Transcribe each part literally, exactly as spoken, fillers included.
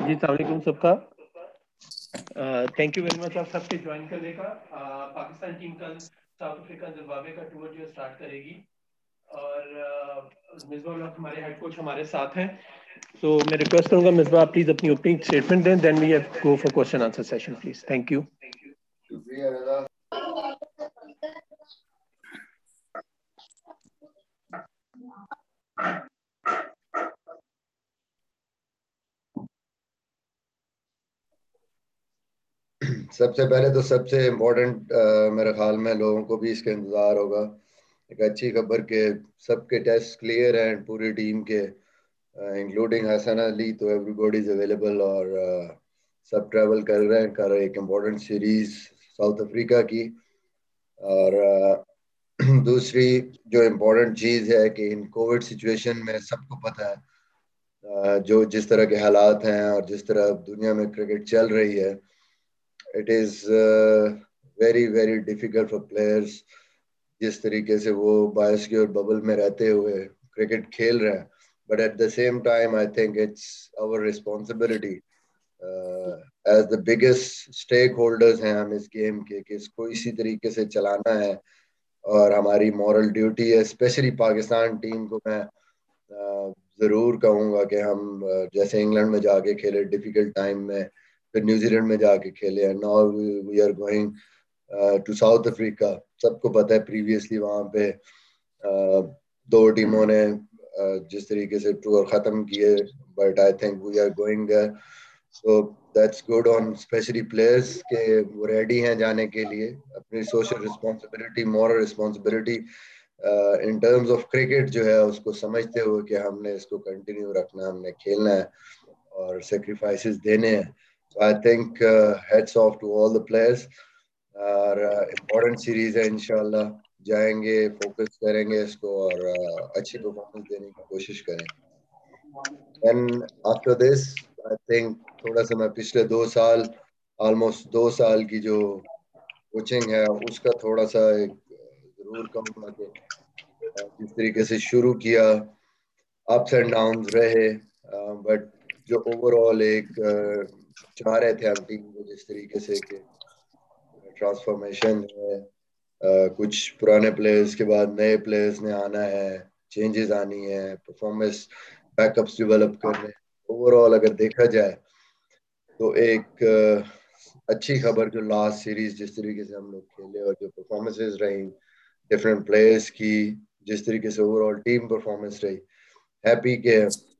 جی السلام علیکم سب کا. تھینک یو ویری مچ آپ سب کے جوائن کرنے کا. پاکستان ٹیم کل ساؤتھ افریقہ زمبابوے کا ٹور جو اسٹارٹ کرے گی اور مصباح الحق ہمارے ہیڈ کوچ ہمارے ساتھ ہیں. تو میں ریکویسٹ کروں گا مصباح آپ پلیز اپنی اوپننگ اسٹیٹمنٹ دیں, then we go for question answer session please. Thank you. شکریہ رضا. سب سے پہلے تو سب سے امپورٹنٹ میرے خیال میں لوگوں کو بھی اس کا انتظار ہوگا ایک اچھی خبر کہ سب کے ٹیسٹ کلیئر ہیں پوری ٹیم کے انکلوڈنگ حسن علی. تو ایوری باڈی از اویلیبل اور سب ٹریول کر رہے ہیں کر ایک امپورٹنٹ سیریز ساؤتھ افریقہ کی. اور دوسری جو امپورٹنٹ چیز ہے کہ ان کووڈ سچویشن میں سب کو پتہ ہے جو جس طرح کے حالات ہیں اور جس طرح دنیا میں کرکٹ چل رہی ہے, it is very very difficult for players جس طریقے سے وہ بایوسفیئر ببل میں رہتے ہوئے کرکٹ کھیل رہے ہیں. But at the same time I think it's our responsibility as the biggest stakeholders ہیں ہم اس گیم کے کہ اس کو اسی طریقے سے چلانا ہے اور ہماری مورل ڈیوٹی ہے. اسپیشلی پاکستان ٹیم کو میں ضرور کہوں گا کہ ہم جیسے انگلینڈ میں جا کے کھیلے ڈیفیکلٹ ٹائم میں, پھر نیوزی لینڈ میں جا کے کھیلے, and now we are going to South Africa. سب کو پتہ ہے پریویسلی وہاں پہ دو ٹیموں نے جس طریقے سے ٹور ختم کیے, but I think we are going there. So that's good on especially players کہ وہ ریڈی ہیں جانے کے لیے. اپنی social responsibility moral responsibility in terms of cricket جو ہے اس کو سمجھتے ہوئے کہ ہم نے اس کو کنٹینیو رکھنا, ہم نے کھیلنا ہے اور سیکریفائسز دینے ہیں. So I think uh, heads off to all the players. اور امپورٹنٹ سیریز ہے انشاءاللہ, جائیں گے فوکس کریں گے اس کو اور اچھی پرفارمنس دینے کی کوشش کریں گے. And after this I think تھوڑا سا میں پچھلے دو سال آلموسٹ دو سال کی جو کوچنگ ہے اس کا تھوڑا سا ایک ضرور کہوں گا کہ جس طریقے سے شروع کیا اپس اینڈ ڈاؤنز رہے, بٹ جو اوور آل ایک چاہ رہے تھے ہم ٹیم کو جس طریقے سے کہ ٹرانسفارمیشن ہے, کچھ پرانے پلیئرز کے بعد نئے پلیئرز نے آنا ہے, چینجز آنی ہے, پرفارمنس بیک اپس ڈیولپ کرنے. اوور آل اگر دیکھا جائے تو ایک اچھی خبر جو لاسٹ سیریز جس طریقے سے ہم لوگ کھیلے اور جو پرفارمنسز رہی ڈفرینٹ پلیئرز کی, جس طریقے سے اوور آل ٹیم پرفارمنس رہی, ہیپی کہ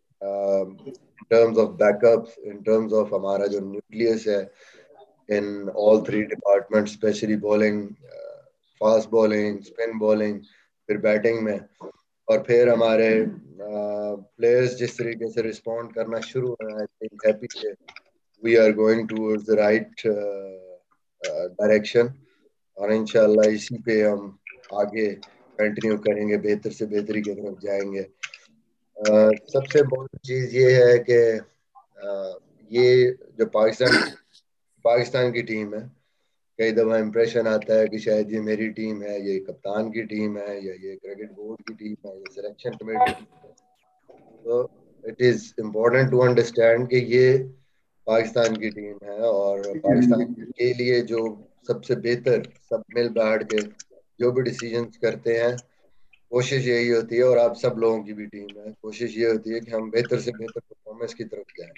in terms of backups, in terms of ہمارا جو نیوکلیس ہے in all three departments, especially bowling, uh, fast bowling, spin bowling, پھر بیٹنگ میں, اور پھر ہمارے پلیئرز جس طریقے سے رسپونڈ کرنا شروع ہوئے. I think happy کہ we are going towards the right uh, uh, direction اور انشاءاللہ اسی پہ ہم آگے کنٹینیو کریں گے, بہتر سے بہتری کی طرف جائیں گے. Uh, سب سے بڑی چیز یہ ہے کہ uh, یہ جو پاکستان پاکستان کی ٹیم ہے, کئی دفعہ امپریشن آتا ہے کہ شاید یہ میری ٹیم ہے, یہ کپتان کی ٹیم ہے, یا یہ کرکٹ بورڈ کی ٹیم ہے, یہ سلیکشن کمیٹی کی. تو it is important to understand کہ یہ پاکستان کی ٹیم ہے اور پاکستان کے لیے جو سب سے بہتر سب مل بیٹھ کے جو بھی ڈیسیجنز کرتے ہیں کوشش یہی ہوتی ہے, اور آپ سب لوگوں کی بھی ٹیم ہے, کوشش یہ ہوتی ہے کہ ہم بہتر سے بہتر پرفارمنس کی طرف جائیں.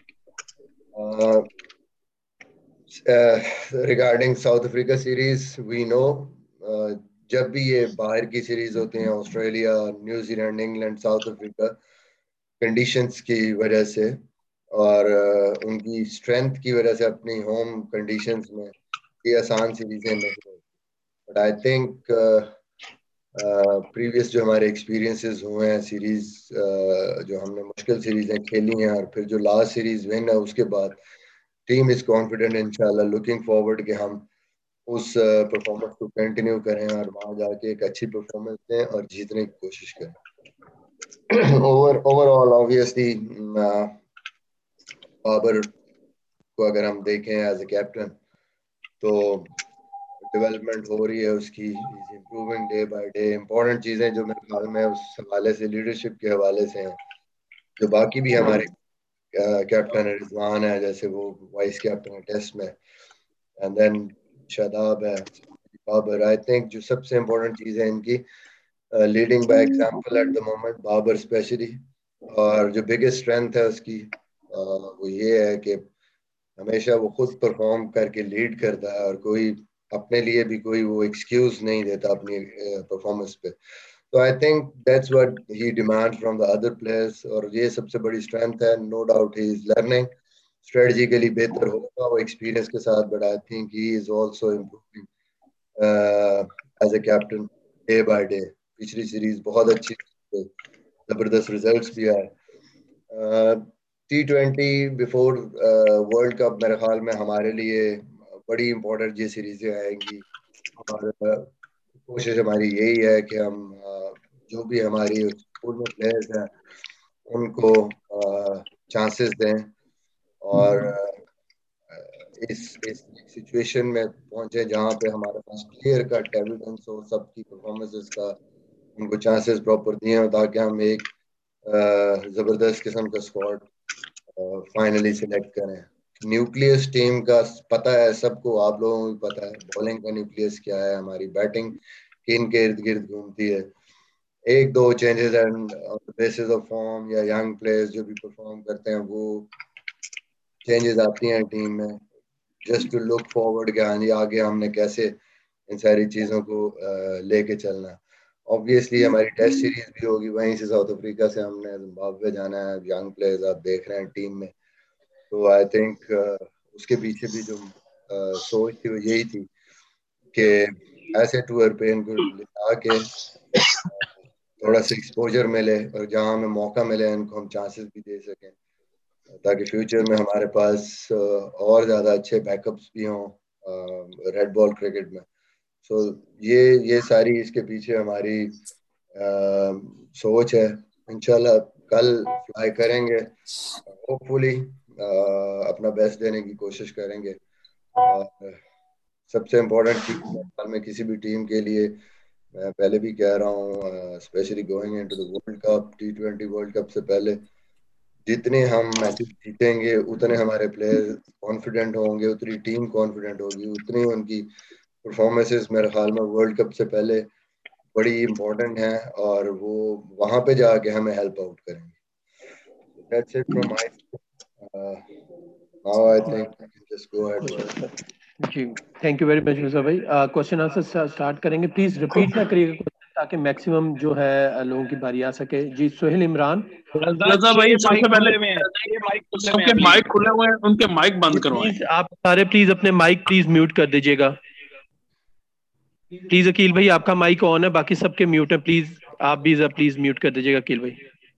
Regarding South Africa series we know جب بھی یہ باہر کی سیریز ہوتی ہیں آسٹریلیا, نیوزی Zealand, England, South Africa, conditions کی وجہ سے اور ان کی اسٹرینتھ کی وجہ سے اپنی ہوم کنڈیشنز میں یہ آسان سیریزیں نہیں ہوتی. بٹ آئی تھنک پریویس جو ہمارے ایکسپیرینسز ہوئے ہیں سیریز جو ہم نے مشکل سیریزیں کھیلی ہیں اور پھر جو لاسٹ سیریز ون ہے اس کے بعد ٹیم از کانفیڈنٹ انشاءاللہ, لوکنگ فارورڈ کہ ہم اس پرفارمنس کو کنٹینیو کریں اور وہاں جا کے ایک اچھی پرفارمنس دیں اور جیتنے کی کوشش کریں. Over overall obviously Babar کو اگر ہم دیکھیں ایز اے کیپٹن تو ڈیولپمنٹ ہو رہی ہے اس کی, is improving day by day. Important چیزیں جو میرے خیال میں اس حوالے سے لیڈرشپ کے حوالے سے ہیں جو باقی بھی ہمارے کیپٹن رضوان ہے جیسے وہ وائس کیپٹن ہے ٹیسٹ میں, اینڈ دین شاداب ہے, بابر. آئی تھنک جو سب سے امپورٹنٹ چیز ہے ان کی leading by example at the moment, Babar especially. اور جو بگیسٹ اسٹرینتھ ہے اس کی uh, وہ یہ ہے کہ ہمیشہ وہ خود پرفارم کر کے لیڈ کرتا ہے, اور کوئی اپنے لیے بھی کوئی وہ ایکسکیوز نہیں دیتا اپنی پرفارمنس پہ. تو I think that's what he demand from the other players, اور یہ سب سے بڑی اسٹرینتھ ہے. No doubt he is learning, strategically بہتر ہوگا وہ ایکسپیرینس کے ساتھ, but I think he is also improving as a captain day by day. پچھلی سیریز بہت اچھی, زبردست ریزلٹس بھی آئے. T twenty before world cup میرے خیال میں ہمارے لیے بڑی امپورٹنٹ یہ سیریزیں آئیں گی, اور کوشش ہماری یہی ہے کہ ہم جو بھی ہماری اسکول میں پلیئرز ہیں ان کو چانسز دیں, اور اس اس سچویشن میں پہنچے جہاں پہ ہمارے پاس پلیئر کا ٹیلیجنس ہو, سب کی پرفارمنسز کا ان کو چانسز پراپر دیے ہوں, تاکہ ہم ایک زبردست قسم کا اسکواڈ فائنلی سلیکٹ کریں. نیوکلیس ٹیم کا پتہ ہے سب کو, آپ لوگوں کو بھی پتہ ہے بالنگ کا نیوکلیس کیا ہے, ہماری بیٹنگ کن کے ارد گرد گھومتی ہے. ایک دو changes and basis of form یا ینگ پلیئرز جو بھی پرفارم کرتے ہیں وہ چینجز آتی ہیں ٹیم میں, جسٹ ٹو لک فارورڈ کہ ہاں جی آگے ہم نے کیسے ان ساری چیزوں کو لے کے چلنا. آبویسلی ہماری ٹیسٹ سیریز بھی ہوگی, وہیں سے ساؤتھ افریقہ سے ہم نے زمبابوے جانا ہے. ینگ پلیئرز آپ دیکھ رہے ہیں ٹیم میں, تو آئی تھنک اس کے پیچھے بھی جو سوچ تھی وہ یہی تھی کہ ایسے ٹور پہ ان کو لے کے تھوڑا سا ایکسپوجر ملے, اور جہاں ہمیں موقع ملے ان کو ہم چانسز بھی دے سکیں, تاکہ فیوچر میں ہمارے پاس اور زیادہ اچھے بیک اپس بھی ہوں ریڈ بال کرکٹ میں. سو یہ یہ ساری اس کے پیچھے ہماری سوچ ہے. انشاءاللہ کل فلائی کریں گے, ہوپ فلی اپنا بیسٹ دینے کی کوشش کریں گے. اور سب سے امپورٹنٹ چیز میں کسی بھی ٹیم کے لیے, میں پہلے بھی کہہ رہا ہوں, especially going into the world cup, T twenty world cup سے پہلے جتنے ہم میچز جیتیں گے اتنے ہمارے پلیئر کانفیڈنٹ ہوں گے, اتنی ٹیم کانفیڈنٹ ہوگی, اتنی ان کی پرفارمنسز میرے خیال میں ورلڈ کپ سے پہلے بڑی امپورٹنٹ ہیں, اور وہ وہاں پہ جا کے ہمیں ہیلپ آؤٹ کریں گے. That's it from my uh, now I think we can just go ahead with جی thank you very much Mirza بھائی. کوشچن آنسر اسٹارٹ کریں گے, پلیز ریپیٹ نہ کریے گا تاکہ میکسیمم جو ہے لوگوں کی باری آ سکے. جی سہیل عمران. رضا بھائی سب سے پہلے سب کے مائک کھلے ہوئے ہیں, ان کے مائک بند کروائیں. پلیز آپ سارے پلیز اپنے مائک پلیز میوٹ کر دیجیے گا. پلیز عقیل بھائی آپ کا مائک آن ہے, باقی سب کے میوٹ ہے, پلیز آپ بھی پلیز میوٹ کر دیجیے گا عقیل بھائی.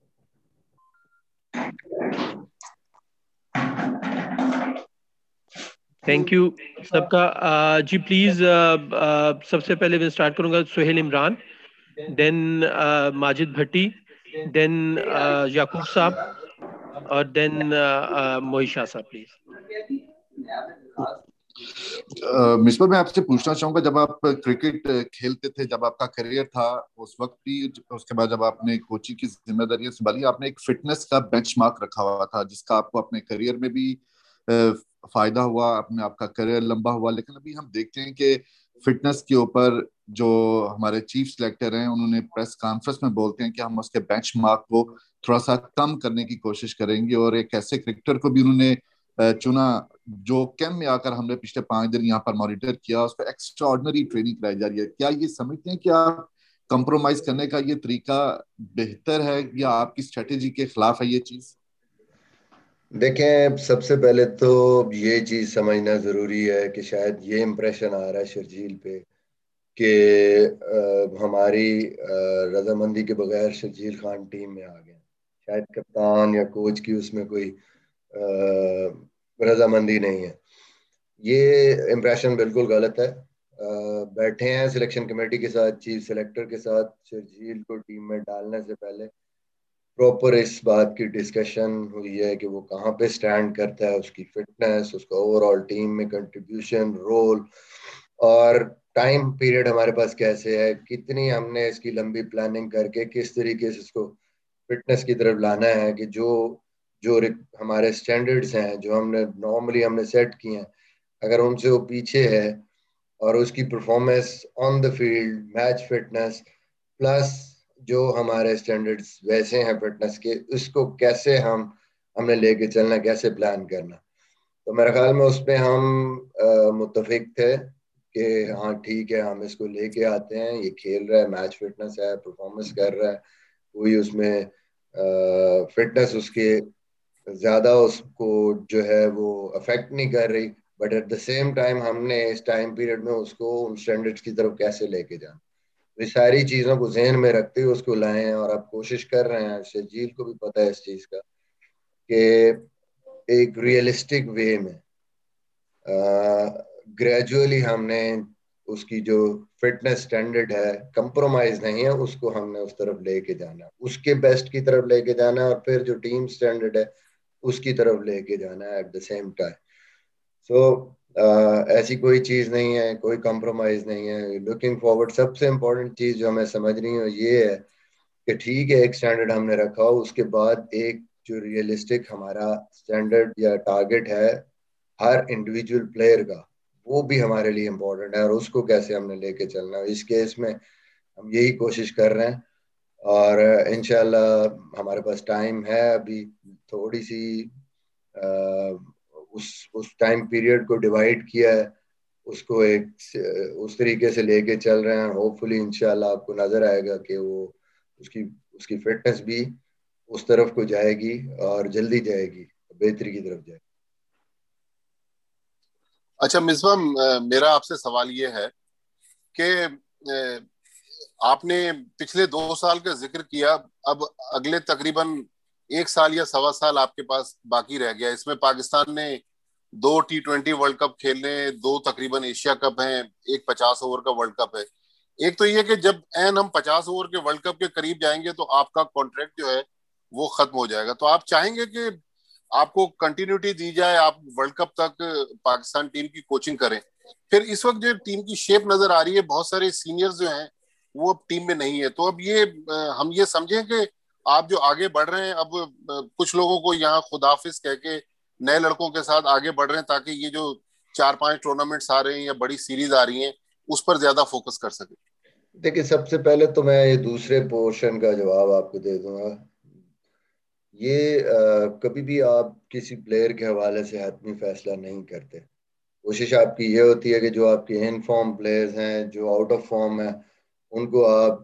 تھینک یو سب کا. جی پلیز سب سے پہلے میں اسٹارٹ کروں گا سہیل عمران, دین ماجد بھٹی, دین یعقوب صاحب, اور دین موئی شاہ صاحب. پلیز مصباح میں آپ سے پوچھنا چاہوں گا, جب آپ کرکٹ کھیلتے تھے, جب آپ کا کیریئر تھا اس وقت بھی, اس کے بعد جب آپ نے کوچنگ کی ذمہ داریاں سنبھالی, آپ نے ایک فٹنس کا بینچ مارک رکھا ہوا تھا جس کا آپ کو اپنے کیریئر میں بھی فائدہ ہوا, اپنے آپ کا کیریئر لمبا ہوا. لیکن ابھی ہم دیکھتے ہیں کہ فٹنس کے اوپر جو ہمارے چیف سلیکٹر ہیں انہوں نے پریس کانفرنس میں بولتے ہیں کہ ہم اس کے بینچ مارک کو تھوڑا سا کم کرنے کی کوشش کریں گے, اور ایک ایسے کرکٹر کو بھی انہوں نے چنا جو کیمپ میں آ کر ہم نے پچھلے پانچ دن یہاں پر مانیٹر کیا, اس پہ ایکسٹرا آرڈنری ٹریننگ کرائی جا رہی ہے. کیا یہ سمجھتے ہیں کہ آپ کمپرومائز کرنے کا یہ طریقہ بہتر ہے, یا آپ کی اسٹریٹجی کے خلاف ہے یہ چیز؟ دیکھیں, سب سے پہلے تو یہ چیز سمجھنا ضروری ہے کہ شاید یہ امپریشن آ رہا ہے شرجیل پہ کہ ہماری رضامندی کے بغیر شرجیل خان ٹیم میں آ گئے. شاید کپتان یا کوچ کی اس میں کوئی رضامندی نہیں ہے. یہ امپریشن بالکل غلط ہے. بیٹھے ہیں سلیکشن کمیٹی کے ساتھ, چیف سلیکٹر کے ساتھ, شرجیل کو ٹیم میں ڈالنے سے پہلے پراپر اس بات کی ڈسکشن ہوئی ہے کہ وہ کہاں پہ سٹینڈ کرتا ہے, اس کی فٹنس, اس کا اوور آل ٹیم میں کنٹریبیوشن, رول, اور ٹائم پیریڈ ہمارے پاس کیسے ہے, کتنی ہم نے اس کی لمبی پلاننگ کر کے کس طریقے سے اس کو فٹنس کی طرف لانا ہے کہ جو جو ہمارے اسٹینڈرڈس ہیں جو ہم نے نارملی ہم نے سیٹ کیے ہیں، اگر ان سے وہ پیچھے ہے اور اس کی performance on the field, match fitness plus جو ہمارے اسٹینڈرڈس ویسے ہیں فٹنس کے، اس کو کیسے ہم ہم نے لے کے چلنا، کیسے پلان کرنا. تو میرے خیال میں اس پہ ہم متفق تھے کہ ہاں ٹھیک ہے، ہم اس کو لے کے آتے ہیں، یہ کھیل رہا ہے، میچ فٹنس ہے، پرفارمنس کر رہا ہے، کوئی اس میں فٹنس اس کے زیادہ اس کو جو ہے وہ افیکٹ نہیں کر رہی، but at the same time ہم نے اس ٹائم پیریڈ میں اس کو ان اسٹینڈرڈس کی طرف کیسے لے کے جانا، یہ ساری چیزوں کو ذہن میں رکھتے ہوئے اس کو لائے ہیں. اور اب کوشش کر رہے ہیں، شجیل کو بھی پتہ ہے اس چیز کا، کہ ایک ریئلسٹک وے میں گریجولی ہم نے اس کی جو فٹنس سٹینڈرڈ ہے، کمپرومائز نہیں ہے، اس کو ہم نے اس طرف لے کے جانا، اس کے بیسٹ کی طرف لے کے جانا، اور پھر جو ٹیم سٹینڈرڈ ہے اس کی طرف لے کے جانا ہے at the same time. So ایسی کوئی چیز نہیں ہے، کوئی کمپرومائز نہیں ہے. لوکنگ فارورڈ سب سے امپورٹنٹ چیز جو ہمیں سمجھ رہی ہوں یہ ہے کہ ٹھیک ہے ایک سٹینڈرڈ ہم نے رکھا ہو، اس کے بعد ایک جو ریئلسٹک ہمارا سٹینڈرڈ یا ٹارگٹ ہے ہر انڈیویجول پلیئر کا، وہ بھی ہمارے لیے امپورٹنٹ ہے، اور اس کو کیسے ہم نے لے کے چلنا ہے. اس کیس میں ہم یہی کوشش کر رہے ہیں، اور انشاءاللہ ہمارے پاس ٹائم ہے ابھی تھوڑی سی، اس اس ٹائم پیریڈ کو ڈیوائڈ کیا ہے، اس کو ایک اس طریقے سے لے کے چل رہے ہیں. ہوپ فلی انشاءاللہ آپ کو نظر آئے گا کہ وہ اس کی اس کی فٹنس بھی اس طرف کو جائے گی، اور جلدی جائے گی، بہتری کی طرف جائے گی. اچھا مصباح، میرا آپ سے سوال یہ ہے کہ آپ نے پچھلے دو سال کا ذکر کیا، اب اگلے تقریباً ایک سال یا سوا سال آپ کے پاس باقی رہ گیا. اس میں پاکستان نے دو ٹی ٹوینٹی ورلڈ کپ کھیلنے، دو تقریباً ایشیا کپ ہیں، ایک پچاس اوور کا ورلڈ کپ ہے. ایک تو یہ کہ جب این ہم پچاس اوور کے ورلڈ کپ کے قریب جائیں گے تو آپ کا کانٹریکٹ جو ہے وہ ختم ہو جائے گا، تو آپ چاہیں گے کہ آپ کو کنٹینیوٹی دی جائے، آپ ورلڈ کپ تک پاکستان ٹیم کی کوچنگ کریں. پھر اس وقت جو ٹیم کی شیپ نظر آ رہی ہے، بہت سارے سینئرز جو ہیں وہ اب ٹیم میں نہیں ہے، تو اب یہ ہم یہ سمجھیں کہ آپ جو آگے بڑھ رہے ہیں، اب کچھ لوگوں کو یہاں خداحافظ کہہ کے نئے لڑکوں کے ساتھ آگے بڑھ رہے ہیں تاکہ یہ جو چار پانچ ٹورنامنٹس آ رہے ہیں یا بڑی سیریز آ رہی ہیں اس پر زیادہ فوکس کر سکیں. دیکھیں، سب سے پہلے تو میں یہ دوسرے پورشن کا جواب آپ کو دے دوں گا. یہ کبھی بھی آپ کسی پلیئر کے حوالے سے حتمی فیصلہ نہیں کرتے. کوشش آپ کی یہ ہوتی ہے کہ جو آپ کے ان فارم پلیئرز ہیں، جو آؤٹ آف فارم ہیں، ان کو آپ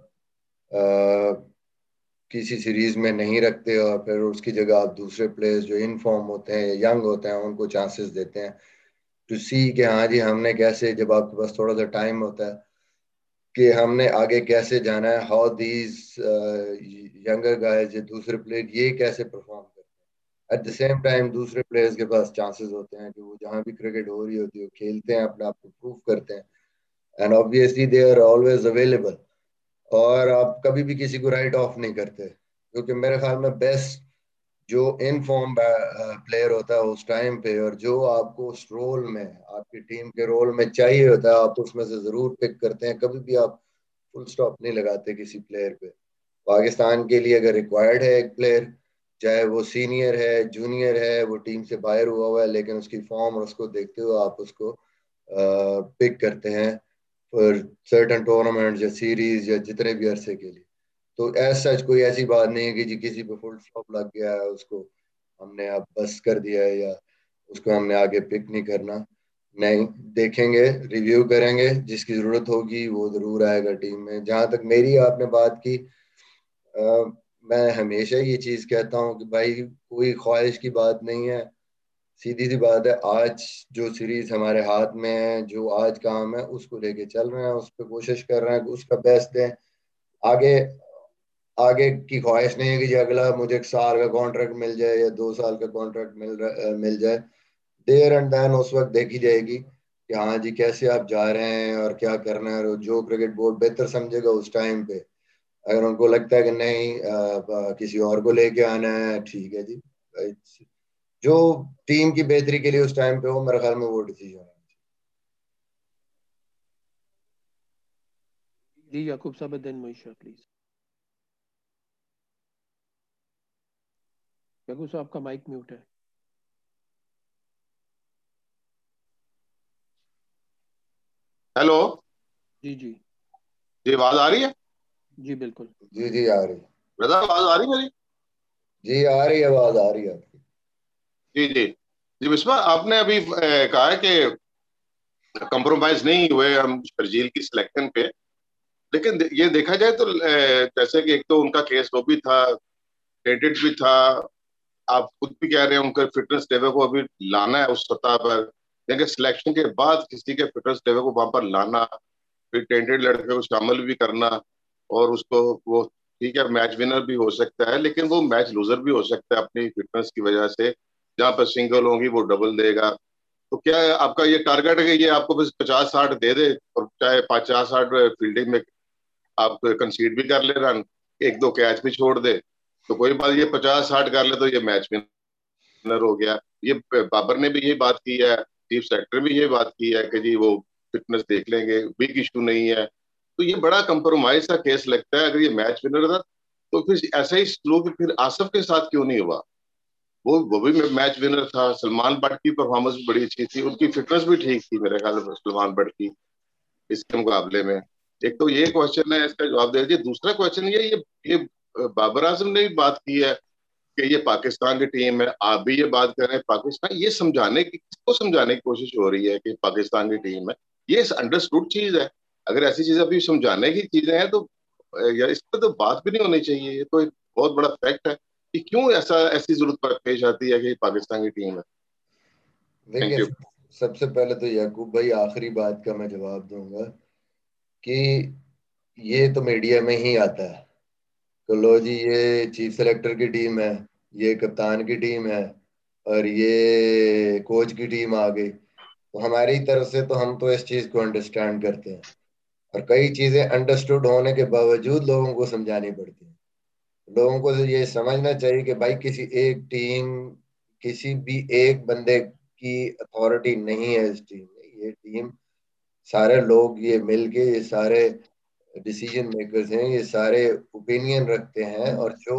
کسی سیریز میں نہیں رکھتے، اور پھر اس کی جگہ آپ دوسرے پلیئرز جو ان فارم ہوتے ہیں یا ینگ ہوتے ہیں ان کو چانسز دیتے ہیں ٹو سی کہ ہاں جی ہم نے کیسے، جب آپ کے پاس تھوڑا سا ٹائم ہوتا ہے کہ ہم نے آگے کیسے جانا ہے، ہاؤ دیز ینگر گائز یا دوسرے پلیئر یہ کیسے پرفارم کرتے ہیں. ایٹ دا سیم ٹائم دوسرے پلیئرز کے پاس چانسز ہوتے ہیں کہ وہ جہاں بھی کرکٹ ہو رہی ہوتی ہے وہ کھیلتے ہیں، اپنے آپ کو پروف کرتے ہیں، and obviously they are always available. اور آپ کبھی بھی کسی کو رائٹ آف نہیں کرتے، کیونکہ میرے خیال میں بیسٹ جو ان فارم پلیئر ہوتا ہے اس ٹائم پہ، اور جو آپ کو اس رول میں آپ کی ٹیم کے رول میں چاہیے ہوتا ہے، آپ اس میں سے ضرور پک کرتے ہیں. کبھی بھی آپ فل سٹاپ نہیں لگاتے کسی پلیئر پہ. پاکستان کے لیے اگر ریکوائرڈ ہے ایک پلیئر، چاہے وہ سینئر ہے، جونیئر ہے، وہ ٹیم سے باہر ہوا ہوا ہے، لیکن اس کی فارم اور اس کو دیکھتے ہوئے آپ اس کو پک کرتے ہیں فور سرٹن ٹورنامنٹ یا سیریز یا جتنے بھی عرصے کے لیے. تو ایز سچ کوئی ایسی بات نہیں ہے کہ جی کسی پہ فل سٹاپ لگ گیا ہے اس کو ہم نے اب بس کر دیا ہے یا اس کو ہم نے آگے پک نہیں کرنا. نہیں، دیکھیں گے، ریویو کریں گے، جس کی ضرورت ہوگی وہ ضرور آئے گا ٹیم میں. جہاں تک میری آپ نے بات کی، آ, میں ہمیشہ یہ چیز کہتا ہوں کہ بھائی کوئی خواہش کی بات نہیں ہے، سیدھی سی بات ہے. آج جو سیریز ہمارے ہاتھ میں ہے، جو آج کام ہے اس کو لے کے چل رہے ہیں، اس پہ کوشش کر رہے ہیں کہ اس کا بیسٹ دیں. آگے آگے کی خواہش نہیں ہے کہ جی اگلا مجھے ایک سال کا کانٹریکٹ مل جائے یا دو سال کا کانٹریکٹ مل مل جائے. دیر اینڈ دین اس وقت دیکھی جائے گی کہ ہاں جی کیسے آپ جا رہے ہیں اور کیا کرنا ہے. جو کرکٹ بورڈ بہتر سمجھے گا اس ٹائم پہ، اگر ان کو لگتا ہے کہ نہیں کسی اور کو لے کے آنا ہے، ٹھیک ہے جی، جو ٹیم کی بہتری کے لیے اس ٹائم پہ ہو، میرے خیال میں وہ ڈیسیژن ہے. جی یعقوب صاحب، دین معیشہ پلیز. یعقوب صاحب آپ کا مائک میوٹ ہے. ہیلو. جی جی جی آواز آ رہی ہے؟ جی بالکل. جی جی آ رہی. رضا آواز آ رہی ہے میری؟ جی آ رہی ہے آواز آ رہی ہے آپ کی. جی جی جی مصباح آپ نے ابھی کہا ہے کہ کمپرومائز نہیں ہوئے ہم شرجیل کی سلیکشن پہ، لیکن یہ دیکھا جائے تو جیسے کہ ایک تو ان کا کیس وہ بھی تھا، ٹینٹڈ بھی تھا، آپ خود بھی کہہ رہے ہیں ان کا فٹنس لیول کو ابھی لانا ہے اس سطح پر، لیکن سلیکشن کے بعد کسی کے فٹنس لیول کو وہاں پر لانا، پھر ٹینٹڈ لڑکے کو شامل بھی کرنا، اور اس کو وہ ٹھیک ہے میچ ونر بھی ہو سکتا ہے لیکن وہ میچ لوزر بھی ہو سکتا ہے اپنی فٹنس کی وجہ سے، جہاں پہ سنگل ہوں گی وہ ڈبل دے گا. تو کیا آپ کا یہ ٹارگیٹ ہے کہ یہ آپ کو بس پچاس ساٹھ دے دے اور چاہے پچاس ساٹھ فیلڈنگ میں آپ کنسیڈ بھی کر لے رن، ایک دو کیچ بھی چھوڑ دے تو کوئی بات، یہ پچاس ساٹھ کر لے تو یہ میچ ونر ہو گیا. یہ بابر نے بھی یہی بات کی ہے، چیف سیکرٹری بھی یہی بات کی ہے کہ جی وہ فٹنس دیکھ لیں گے، بگ ایشو نہیں ہے. تو یہ بڑا کمپرومائز کا کیس لگتا ہے. اگر یہ میچ ونر تھا تو پھر ایسا ہی سلوک پھر آصف کے ساتھ کیوں نہیں ہوا؟ وہ وہ بھی میچ ونر تھا. سلمان بٹ کی پرفارمنس بھی بڑی اچھی تھی، ان کی فٹنس بھی ٹھیک تھی میرے خیال میں سلمان بٹ کی اس کے مقابلے میں. ایک تو یہ کوشچن ہے، اس کا جواب دے دیجیے. دوسرا کوشچن یہ یہ بابر اعظم نے بھی بات کی ہے کہ یہ پاکستان کی ٹیم ہے، آپ بھی یہ بات کر رہے ہیں پاکستان، یہ سمجھانے کی کس کو سمجھانے کی کوشش ہو رہی ہے کہ پاکستان کی ٹیم ہے؟ یہ انڈرسٹوڈ چیز ہے. اگر ایسی چیزیں ابھی سمجھانے کی چیزیں ہیں تو یا اس پہ تو بات بھی نہیں ہونی چاہیے. یہ تو ایک بہت بڑا فیکٹ ہے کہ کیوں ایسا ایسی ضرورت پیش آتی ہے کہ پاکستان کی ٹیم ہے. دیکھیے سب سے پہلے تو یعقوب بھائی آخری بات کا میں جواب دوں گا کہ یہ تو میڈیا میں ہی آتا ہے کہ لو جی یہ چیف سلیکٹر کی ٹیم ہے، یہ کپتان کی ٹیم ہے اور یہ کوچ کی ٹیم آ گئی. تو ہماری طرف سے تو ہم تو اس چیز کو انڈرسٹینڈ کرتے ہیں اور کئی چیزیں انڈرسٹوڈ ہونے کے باوجود لوگوں کو سمجھانی پڑتی ہیں. لوگوں کو یہ سمجھنا چاہیے کہ بھائی کسی ایک ٹیم، کسی بھی ایک بندے کی اتھارٹی نہیں ہے اس ٹیم میں. یہ ٹیم سارے لوگ یہ مل کے، یہ سارے ڈیسیجن میکرز ہیں، یہ سارے اوپینین رکھتے ہیں اور جو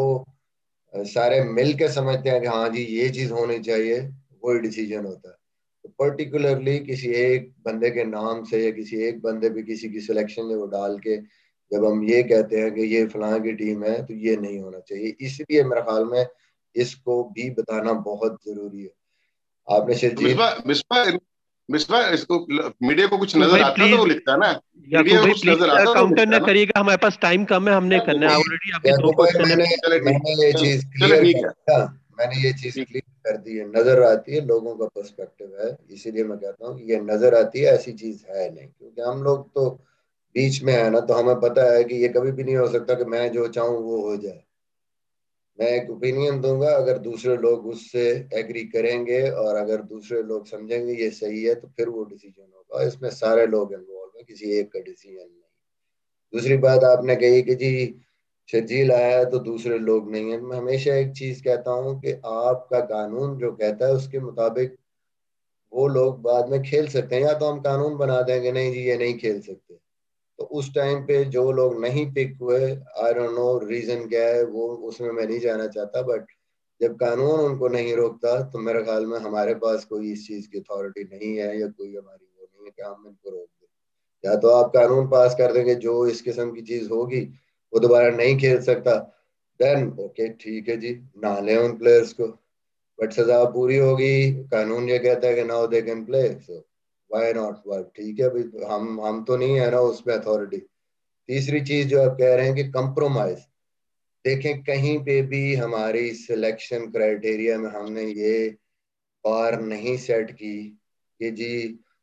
سارے مل کے سمجھتے ہیں کہ ہاں جی یہ چیز ہونی چاہیے، وہی ڈیسیجن ہوتا ہے. پرٹیکولرلی کسی ایک بندے کے نام سے یا کسی ایک بندے پہ کسی کی سلیکشن میں وہ ڈال کے جب ہم یہ کہتے ہیں کہ یہ فلاں کی ٹیم ہے تو یہ نہیں ہونا چاہیے. اس لیے میرے خیال میں اس کو بھی بتانا بہت ضروری ہے. آپ نے شرجیل مصباح اس کو میڈیا کو کچھ نظر آتا تو وہ لکھتا ہے نا، یعقوب بھائی پلیز کاؤنٹر نہ کریے گا، ہمارے پاس ٹائم کم ہے، ہم نے کرنا ہے آلریڈی آپ کے دو کوسچن میں نے میں نے یہ چیز کلیئر کر میں نے یہ چیز کلیئر کر دی ہے. نظر آتی ہے، لوگوں کا پرسپیکٹو ہے، اسی لیے میں کہتا ہوں کہ یہ نظر آتی ہے، ایسی چیز ہے نہیں. کیونکہ ہم لوگ تو بیچ میں ہے نا، تو ہمیں پتہ ہے کہ یہ کبھی بھی نہیں ہو سکتا کہ میں جو چاہوں وہ ہو جائے. میں ایک اوپینین دوں گا، اگر دوسرے لوگ اس سے ایگری کریں گے اور اگر دوسرے لوگ سمجھیں گے یہ صحیح ہے تو پھر وہ ڈیسیجن ہوگا. اس میں سارے لوگ انوالو ہیں، کسی ایک کا ڈیسیجن نہیں. دوسری بات آپ نے کہی کہ جی شرجیل آیا ہے تو دوسرے لوگ نہیں ہیں. میں ہمیشہ ایک چیز کہتا ہوں کہ آپ کا قانون جو کہتا ہے اس کے مطابق وہ لوگ بعد میں کھیل سکتے ہیں، یا تو ہم قانون بنا دیں گے نہیں جی یہ نہیں کھیل سکتے. تو اس ٹائم پہ جو لوگ نہیں پک ہوئے، آئی ڈونٹ نو ریزن کیا ہے، وہ اس میں میں نہیں جانا چاہتا، بٹ جب قانون ان کو نہیں روکتا تو میرے خیال میں ہمارے پاس کوئی اس چیز کی اتھارٹی نہیں ہے یا کوئی ہماری وہ نہیں ہے کہ ہم ان کو روک دیں. یا تو آپ قانون پاس کر دیں گے جو اس قسم کی چیز ہوگی وہ دوبارہ نہیں کھیل سکتا، دین اوکے ٹھیک ہے جی نہ لیں ان پلیئرس کو، بٹ سزا پوری ہوگی. قانون یہ کہتا ہے کہ now they can play, so why not, ٹھیک ہے ہم ہم تو نہیں ہے نا اس پہ اتھارٹی. تیسری چیز جو آپ کہہ رہے ہیں کہ کمپرومائز، دیکھیں کہیں پہ بھی ہماری سلیکشن کرائٹیریا میں ہم نے یہ بار نہیں سیٹ کی کہ جی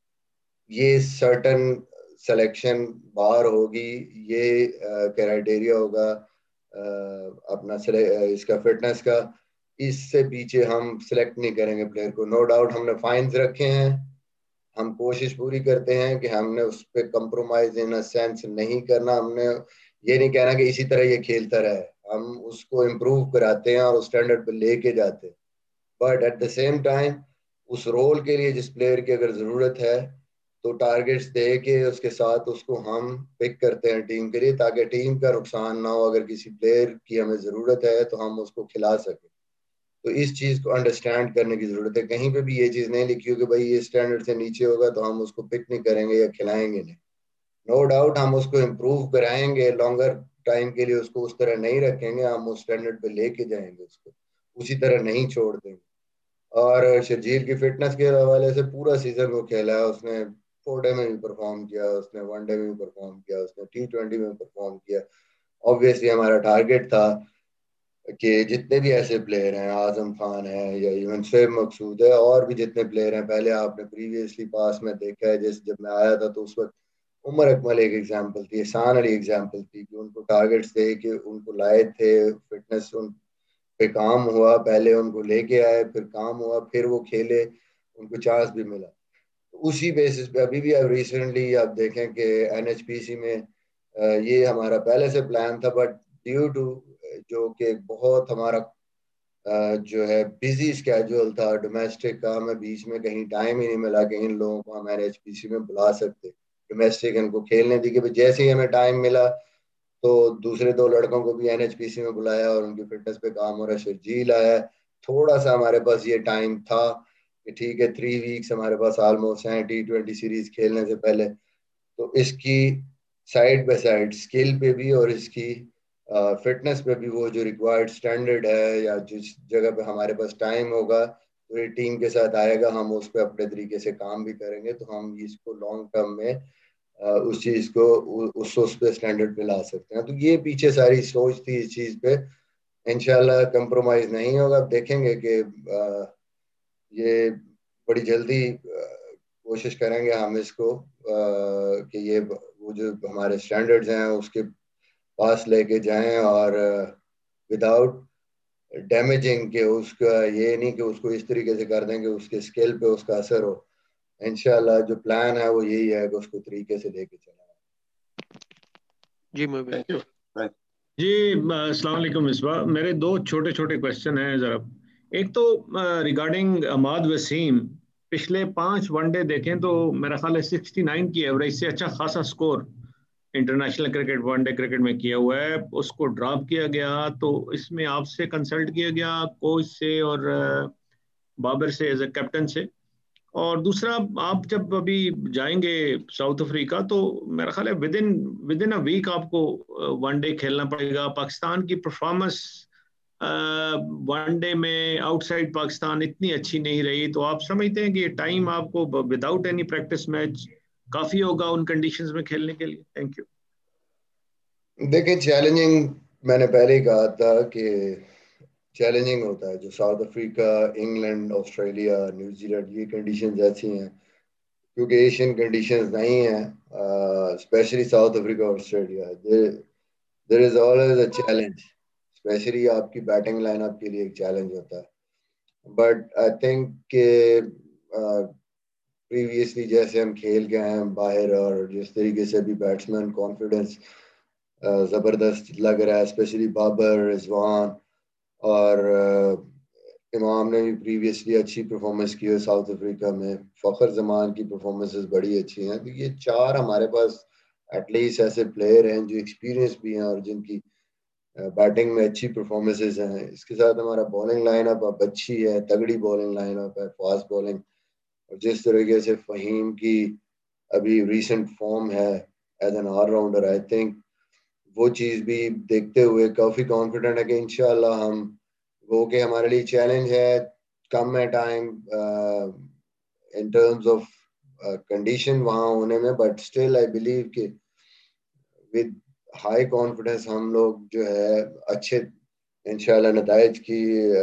یہ سرٹن سلیکشن بار ہوگی، یہ کرائٹیریا ہوگا اپنا اس کا فٹنس کا، اس سے پیچھے ہم سلیکٹ نہیں کریں گے پلیئر کو. نو ڈاؤٹ ہم نے فائنز رکھے ہیں، ہم کوشش پوری کرتے ہیں کہ ہم نے اس پہ کمپرومائز ان سینس نہیں کرنا. ہم نے یہ نہیں کہنا کہ اسی طرح یہ کھیلتا رہے، ہم اس کو امپروو کراتے ہیں اور اس اسٹینڈرڈ پہ لے کے جاتے ہیں. But at the same time اس رول کے لیے جس پلیئر کی اگر ضرورت ہے تو ٹارگیٹس دے کے اس کے ساتھ اس کو ہم پک کرتے ہیں ٹیم کے لیے، تاکہ ٹیم کا نقصان نہ ہو. اگر کسی پلیئر کی ہمیں ضرورت ہے تو ہم اس کو کھلا سکیں. تو تو اس چیز کو انڈرسٹینڈ کرنے کی ضرورت ہے. کہیں پہ بھی یہ چیز نہیں لکھی ہو کہ بھائی یہ اسٹینڈرڈ سے نیچے ہوگا تو ہم اس کو پک نہیں کریں گے یا کھلائیں گے نہیں. نو ڈاؤٹ ہم اس کو امپروو کرائیں گے, لانگر ٹائم کے لیے اس کو اس طرح نہیں رکھیں گے, ہم اس اسٹینڈرڈ پہ لے کے جائیں گے, اس کو اسی طرح نہیں چھوڑ دیں گے. اور شرجیل کی فٹنس کے حوالے سے پورا سیزن وہ کھیلا ہے, اس نے فور ڈے میں بھی پرفارم کیا, اس نے ون ڈے میں بھی پرفارم کیا, اس نے ٹی ٹوینٹی میں پرفارم کیا. obviously ہمارا ٹارگیٹ تھا کہ جتنے بھی ایسے پلیئر ہیں, اعظم خان ہے یا ایون شعیب مقصود ہے, اور بھی جتنے پلیئر ہیں, پہلے آپ نے پریویسلی پاس میں دیکھا ہے, جس جب میں آیا تھا تو اس وقت عمر اکمل ایک ایگزامپل تھی, احسان علی ایگزامپل تھی, کہ ان کو ٹارگیٹس تھے کہ ان کو لائے تھے, فٹنس ان پہ کام ہوا, پہلے ان کو لے کے آئے, پھر کام ہوا, پھر وہ کھیلے, ان کو چانس بھی ملا. اسی بیسس پہ ابھی بھی اب ریسنٹلی آپ دیکھیں کہ این ایچ پی سی میں یہ ہمارا پہلے سے پلان تھا, بٹ ڈیو ٹو جو کہ بہت ہمارا جو ہے بزی اسکیجول تھا ڈومیسٹک کا, ہمیں بیچ میں کہیں ٹائم ہی نہیں ملا کہ ان لوگوں کو ہم این ایچ پی سی میں بلا سکتے ڈومیسٹک ان کو کھیلنے دی, کہ جیسے ہی ہمیں ٹائم ملا تو دوسرے دو لڑکوں کو بھی این ایچ پی سی میں بلایا اور ان کی فٹنس پہ کام ہو رہا ہے. شرجیل آیا, تھوڑا سا ہمارے پاس یہ ٹائم تھا کہ ٹھیک ہے تھری ویکس ہمارے پاس آلموسٹ ہیں ٹی ٹوینٹی سیریز کھیلنے سے پہلے, تو اس کی سائڈ بائی سائڈ اسکل پہ بھی اور اس کی فٹنس پہ بھی وہ جو ریکوائرڈ اسٹینڈرڈ ہے یا جس جگہ پہ ہمارے پاس ٹائم ہوگا تو یہ ٹیم کے ساتھ آئے گا, ہم اس پہ اپنے طریقے سے کام بھی کریں گے, تو ہم اس کو لانگ ٹرم میں اس چیز کو اس اس پہ اسٹینڈرڈ پہ لا سکتے ہیں. تو یہ پیچھے ساری سوچ تھی اس چیز پہ. انشاءاللہ کمپرومائز نہیں ہوگا. اب دیکھیں گے کہ یہ بڑی جلدی کوشش کریں گے ہم اس کو کہ یہ وہ جو ہمارے اسٹینڈرڈز ہیں اس کے پاس لے کے جائیں, اور وداؤٹ ڈیمیجنگ کہ اس کا یہ نہیں کہ اس کو اس طریقے سے کر دیں کہ اس کے اسکل پہ اس کا اثر ہو. انشاءاللہ جو پلان ہے وہ یہی ہے کہ اس کو طریقے سے لے کے چلیں. جی تھینک یو. جی السلام علیکم مصباح, میرے دو چھوٹے چھوٹے کوشچن ہیں ذرا. ایک تو ریگارڈنگ عماد وسیم, پچھلے پانچ ون ڈے دیکھیں تو میرا خیال ہے سکسٹی نائن کی ایوریج سے اچھا خاصا score international cricket one day cricket میں کیا ہوا ہے, اس کو ڈراپ کیا گیا, تو اس میں آپ سے کنسلٹ کیا گیا کوچ سے اور بابر سے ایز اے کیپٹن سے؟ اور دوسرا, آپ جب ابھی جائیں گے ساؤتھ افریقہ تو میرا خیال ہے within within a week آپ کو ون ڈے کھیلنا پڑے گا. پاکستان کی پرفارمنس ون ڈے میں آؤٹ سائڈ پاکستان اتنی اچھی نہیں رہی, تو آپ سمجھتے ہیں کہ یہ ٹائم آپ کو وداؤٹ اینی پریکٹس میچ کافی ہوگا ان کنڈیشنز میں کھیلنے کے لیے؟ Thank you. دیکھیں چیلنجنگ میں نے پہلے ہی کہا تھا کہ چیلنجنگ ہوتا ہے. جو South Africa, England, Australia, New Zealand, یہ کنڈیشنز ایسی ہیں کیونکہ ایشین کنڈیشنز نہیں ہیں, اسپیشلی ساؤتھ افریقہ اور Australia. There is always a challenge, especially آپ کی بیٹنگ لائن اپ کے لیے ایک چیلنج ہوتا ہے. بٹ آئی تھنک کہ پریویسلی جیسے ہم کھیل کے آئے ہیں باہر, اور جس طریقے سے بھی بیٹسمین کانفیڈنس زبردست لگ رہا ہے, اسپیشلی بابر, رضوان اور امام نے بھی پریویسلی اچھی پرفارمنس کی ہے ساؤتھ افریقہ میں. فخر زمان کی پرفارمنسز بڑی اچھی ہیں. تو یہ چار ہمارے پاس ایٹ لیسٹ ایسے پلیئر ہیں جو ایکسپیرینس بھی ہیں اور جن کی بیٹنگ میں اچھی پرفارمنسز ہیں. اس کے ساتھ ہمارا بالنگ لائن اپ اب اچھی ہے, تگڑی بالنگ لائن اپ ہے, فاسٹ بالنگ, اور جس طریقے سے فہیم کی ابھی ریسنٹ فارم ہے as an all rounder, I think وہ چیز بھی دیکھتے ہوئے کافی کانفیڈنٹ ہے کہ انشاءاللہ ہم وہ کہ ہمارے لیے چیلنج ہے, کم ہے time in terms of condition وہاں ہونے میں, بٹ اسٹل آئی بلیو کہ ود ہائی کانفیڈنس ہم لوگ جو ہے اچھے انشاءاللہ نتائج کی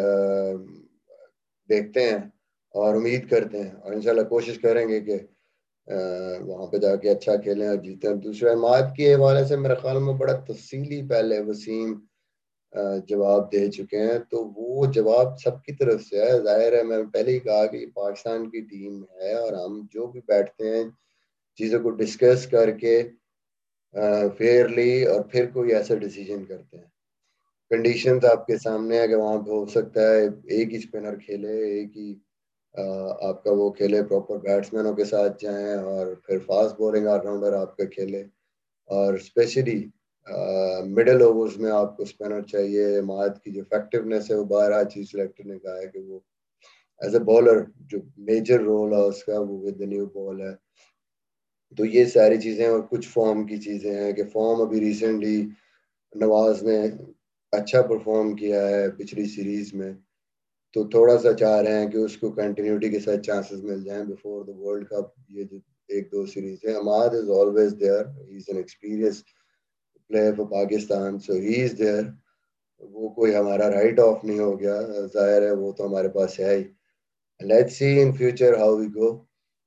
دیکھتے ہیں اور امید کرتے ہیں, اور انشاءاللہ کوشش کریں گے کہ وہاں پہ جا کے اچھا کھیلیں اور جیتیں. دوسرے عماد کے حوالے سے میرے خیال میں بڑا تفصیلی پہلے وسیم جواب دے چکے ہیں, تو وہ جواب سب کی طرف سے ہے. ظاہر ہے میں نے پہلے ہی کہا کہ پاکستان کی ٹیم ہے اور ہم جو بھی بیٹھتے ہیں چیزوں کو ڈسکس کر کے فیئرلی اور پھر کوئی ایسا ڈیسیجن کرتے ہیں. کنڈیشنز آپ کے سامنے ہے کہ وہاں پہ ہو سکتا ہے ایک ہی اسپنر کھیلے, ایک ہی آپ کا وہ کھیلے, پراپر بیٹسمینوں کے ساتھ جائیں, اور پھر فاسٹ بولنگ آل راؤنڈر آپ کا کھیلے, اور اسپیشلی مڈل اوورز میں آپ کو اسپنر چاہیے. عماد کی جو افیکٹونیس ہے وہ بارہ چیز سلیکٹر نے کہا ہے کہ وہ ایز اے بالر جو میجر رول ہے اس کا وہ ود دا نیو بال ہے. تو یہ ساری چیزیں اور کچھ فارم کی چیزیں ہیں کہ فارم ابھی ریسنٹلی نواز نے اچھا پرفارم کیا ہے پچھلی سیریز میں, تو تھوڑا سا چاہ رہے ہیں کہ اس کو کنٹینیوٹی کے ساتھ چانسز مل جائیں بفور دا ورلڈ کپ. یہ جو ایک دو سیریز ہے, Imad is always there, he is an experience player for Pakistan, so he is there. وہ کوئی ہمارا رائٹ آف نہیں ہو گیا, ظاہر ہے وہ تو ہمارے پاس ہے ہی. Let's see in future how we go.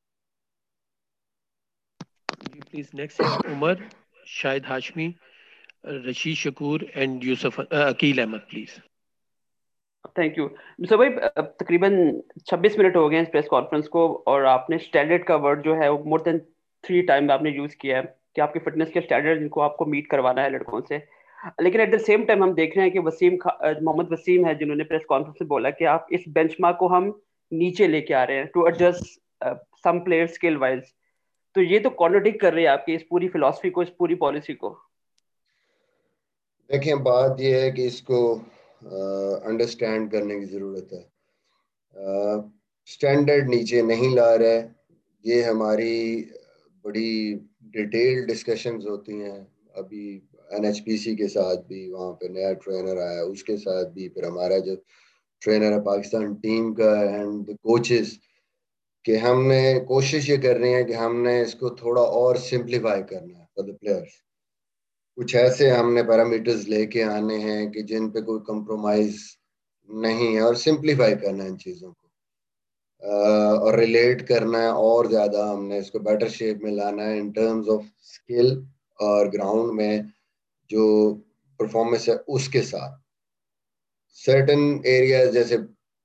جی پلیز نیکسٹ ہے Umar, Shahid Hashmi, Rashid Shakoor and Yousuf Aqeel Ahmed please. Thank you Mustafa بھائی. تقریباً چھبیس منٹ ہو گئے ہیں اس پریس کانفرنس کو, اور آپ نے اسٹینڈرڈ کا ورڈ جو ہے وہ مور دین تھری ٹائم آپ نے یوز کیا ہے کہ آپ کی فٹنس کے اسٹینڈرڈ جن کو آپ کو میٹ کروانا ہے لڑکوں سے. لیکن ایٹ دا سیم ٹائم ہم دیکھ رہے ہیں کہ وسیم محمد وسیم ہے جنہوں نے پریس کانفرنس میں بولا کہ آپ اس بینچ مارک کو ہم نیچے لے کے آ رہے ہیں to adjust some player skill wise. تو یہ تو کانٹرڈکٹ کر رہی ہے آپ کی اس پوری فلاسفی کو, اس پوری پالیسی کو. دیکھیں بات یہ ہے کہ اس کو انڈرسٹینڈ کرنے کی ضرورت ہے. اسٹینڈرڈ نیچے نہیں لا رہے, یہ ہماری بڑی ڈیٹیل ڈسکشنز ہوتی ہیں. ابھی این ایچ پی سی کے ساتھ بھی, وہاں پہ نیا ٹرینر آیا اس کے ساتھ بھی, پھر ہمارا جو ٹرینر ہے پاکستان ٹیم کا اینڈ کوچز, کہ ہم نے کوشش یہ کر رہی ہیں کہ ہم نے اس کو تھوڑا اور سمپلیفائی کرنا ہے فار دا پلیئرس. کچھ ایسے ہم نے پیرامیٹرز لے کے آنے ہیں کہ جن پہ کوئی کمپرومائز نہیں ہے, اور سمپلیفائی کرنا ہے ان چیزوں کو, اور ریلیٹ کرنا ہے اور زیادہ. ہم نے اس کو بیٹر شیپ میں لانا ہے ان ٹرمز آف اسکل اور گراؤنڈ میں جو پرفارمنس ہے اس کے ساتھ. سرٹن ایریاز جیسے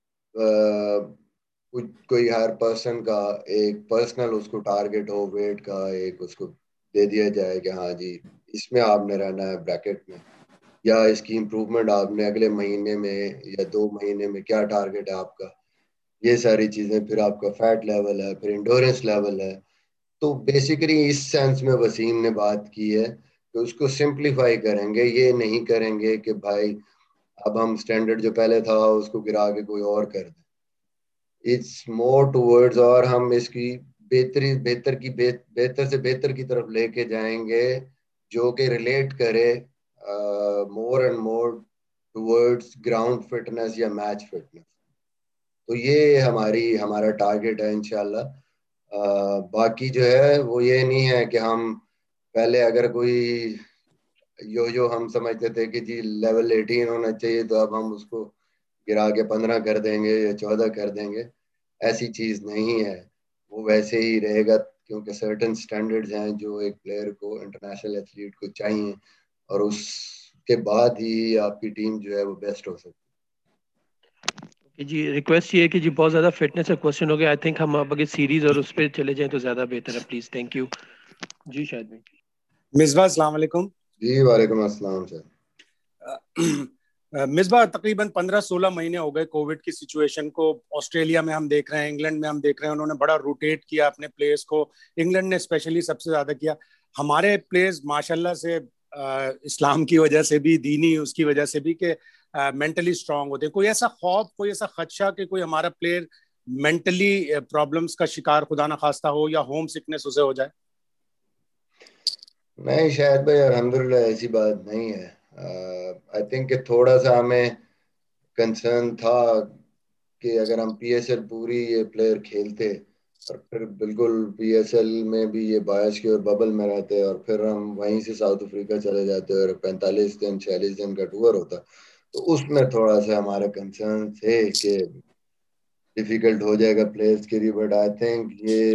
کوئی ہر پرسن کا ایک پرسنل اس کو ٹارگیٹ ہو, ویٹ کا ایک اس کو دے دیا جائے کہ ہاں جی اس میں آپ نے رہنا ہے بریکٹ میں, یا اس کی امپروومنٹ آپ نے اگلے مہینے میں یا دو مہینے میں کیا ٹارگیٹ ہے آپ کا, یہ ساری چیزیں. پھر آپ کا فیٹ لیول ہے, پھر انڈورنس لیول ہے. تو بیسیکلی اس سینس میں وسیم نے بات کی ہے کہ اس کو سمپلیفائی کریں گے, یہ نہیں کریں گے کہ بھائی اب ہم اسٹینڈرڈ جو پہلے تھا اس کو گرا کے کوئی اور کر دیں. اٹس مور ٹوورڈز, اور ہم اس کی بہتری بہتر کی بہتر سے بہتر کی طرف لے کے جائیں گے جو کہ ریلیٹ کرے more and more towards ground fitness یا میچ فٹنس. تو یہ ہماری ہمارا ٹارگیٹ ہے انشاءاللہ. باقی جو ہے وہ یہ نہیں ہے کہ ہم پہلے اگر کوئی یو جو ہم سمجھتے تھے کہ جی لیول ایٹین ہونا چاہیے تو اب ہم اس کو گرا کے پندرہ کر دیں گے یا چودہ کر دیں گے. ایسی چیز نہیں ہے, وہ ویسے ہی رہے گا, کیونکہ سرٹن سٹینڈرڈز ہیں جو ایک پلیئر کو, انٹرنیشنل ایتھلیٹ کو چاہیے, اور اس کے بعد ہی آپ کی ٹیم جو ہے وہ بیسٹ ہو سکتی ہے. جی ریکویسٹ یہ ہے کہ جی بہت زیادہ فٹنس کا کوشچن ہو گیا, آئی تھنک ہم اب اگر سیریز اور اس پہ چلے جائیں تو زیادہ بہتر ہے پلیز. Thank you. جی شاہد بھائی. مصباح السلام علیکم. جی وعلیکم السلام سر. مصباح تقریباً پندرہ سولہ مہینے ہو گئے کووڈ کی سچویشن کو. آسٹریلیا میں ہم دیکھ رہے ہیں, انگلینڈ میں ہم دیکھ رہے ہیں, انہوں نے بڑا روٹیٹ کیا اپنے پلیئرز کو. انگلینڈ نے اسپیشلی سب سے زیادہ کیا. ہمارے پلیئرز ماشاءاللہ سے اسلام کی وجہ سے بھی, دینی اس کی وجہ سے بھی, کہ مینٹلی اسٹرانگ ہوتے ہیں. کوئی ایسا خوف, کوئی ایسا خدشہ کہ کوئی ہمارا پلیئر مینٹلی پرابلمس کا شکار خدا نہ خواستہ ہو یا ہوم سکنس اسے ہو جائے؟ نہیں شاید بھائی, الحمدللہ ایسی بات نہیں ہے. آئی تھنک کہ تھوڑا سا ہمیں کنسرن تھا کہ اگر ہم پی ایس ایل پوری یہ پلیئر کھیلتے اور پھر بالکل پی ایس ایل میں بھی یہ بایس کی اور ببل میں رہتے, اور پھر ہم وہیں سے ساؤتھ افریقہ چلے جاتے اور پینتالیس دن چھیالیس دن کا ٹور ہوتا, تو اس میں تھوڑا سا ہمارے کنسرن تھے کہ ڈیفیکلٹ ہو جائے گا پلیئرس کے لیے. بٹ آئی تھنک یہ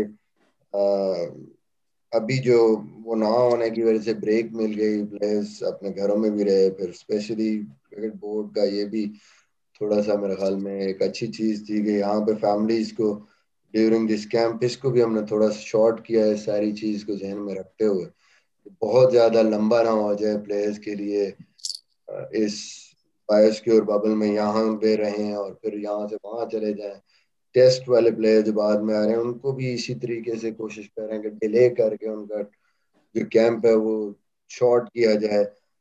ابھی جو وہ نہ ہونے کی وجہ سے بریک مل گئی, پلیئرس اپنے گھروں میں بھی رہے. پھر اسپیشلی کرکٹ بورڈ کا یہ بھی تھوڑا سا میرے خیال میں ایک اچھی چیز تھی کہ یہاں پہ فیملیز کو ڈیورنگ دس کیمپ, اس کو بھی ہم نے تھوڑا سا شارٹ کیا ہے, ساری چیز کو ذہن میں رکھتے ہوئے. بہت زیادہ لمبا نہ ہو جائے پلیئرس کے لیے اس بایس کی اور ببل میں, یہاں پہ رہیں اور پھر یہاں سے وہاں چلے جائیں. ٹیسٹ والے پلیئر جو بعد میں آ رہے ہیں ان کو بھی اسی طریقے سے کوشش کریں کہ ڈیلے کر کے ان کا جو کیمپ ہے وہ شارٹ کیا جائے.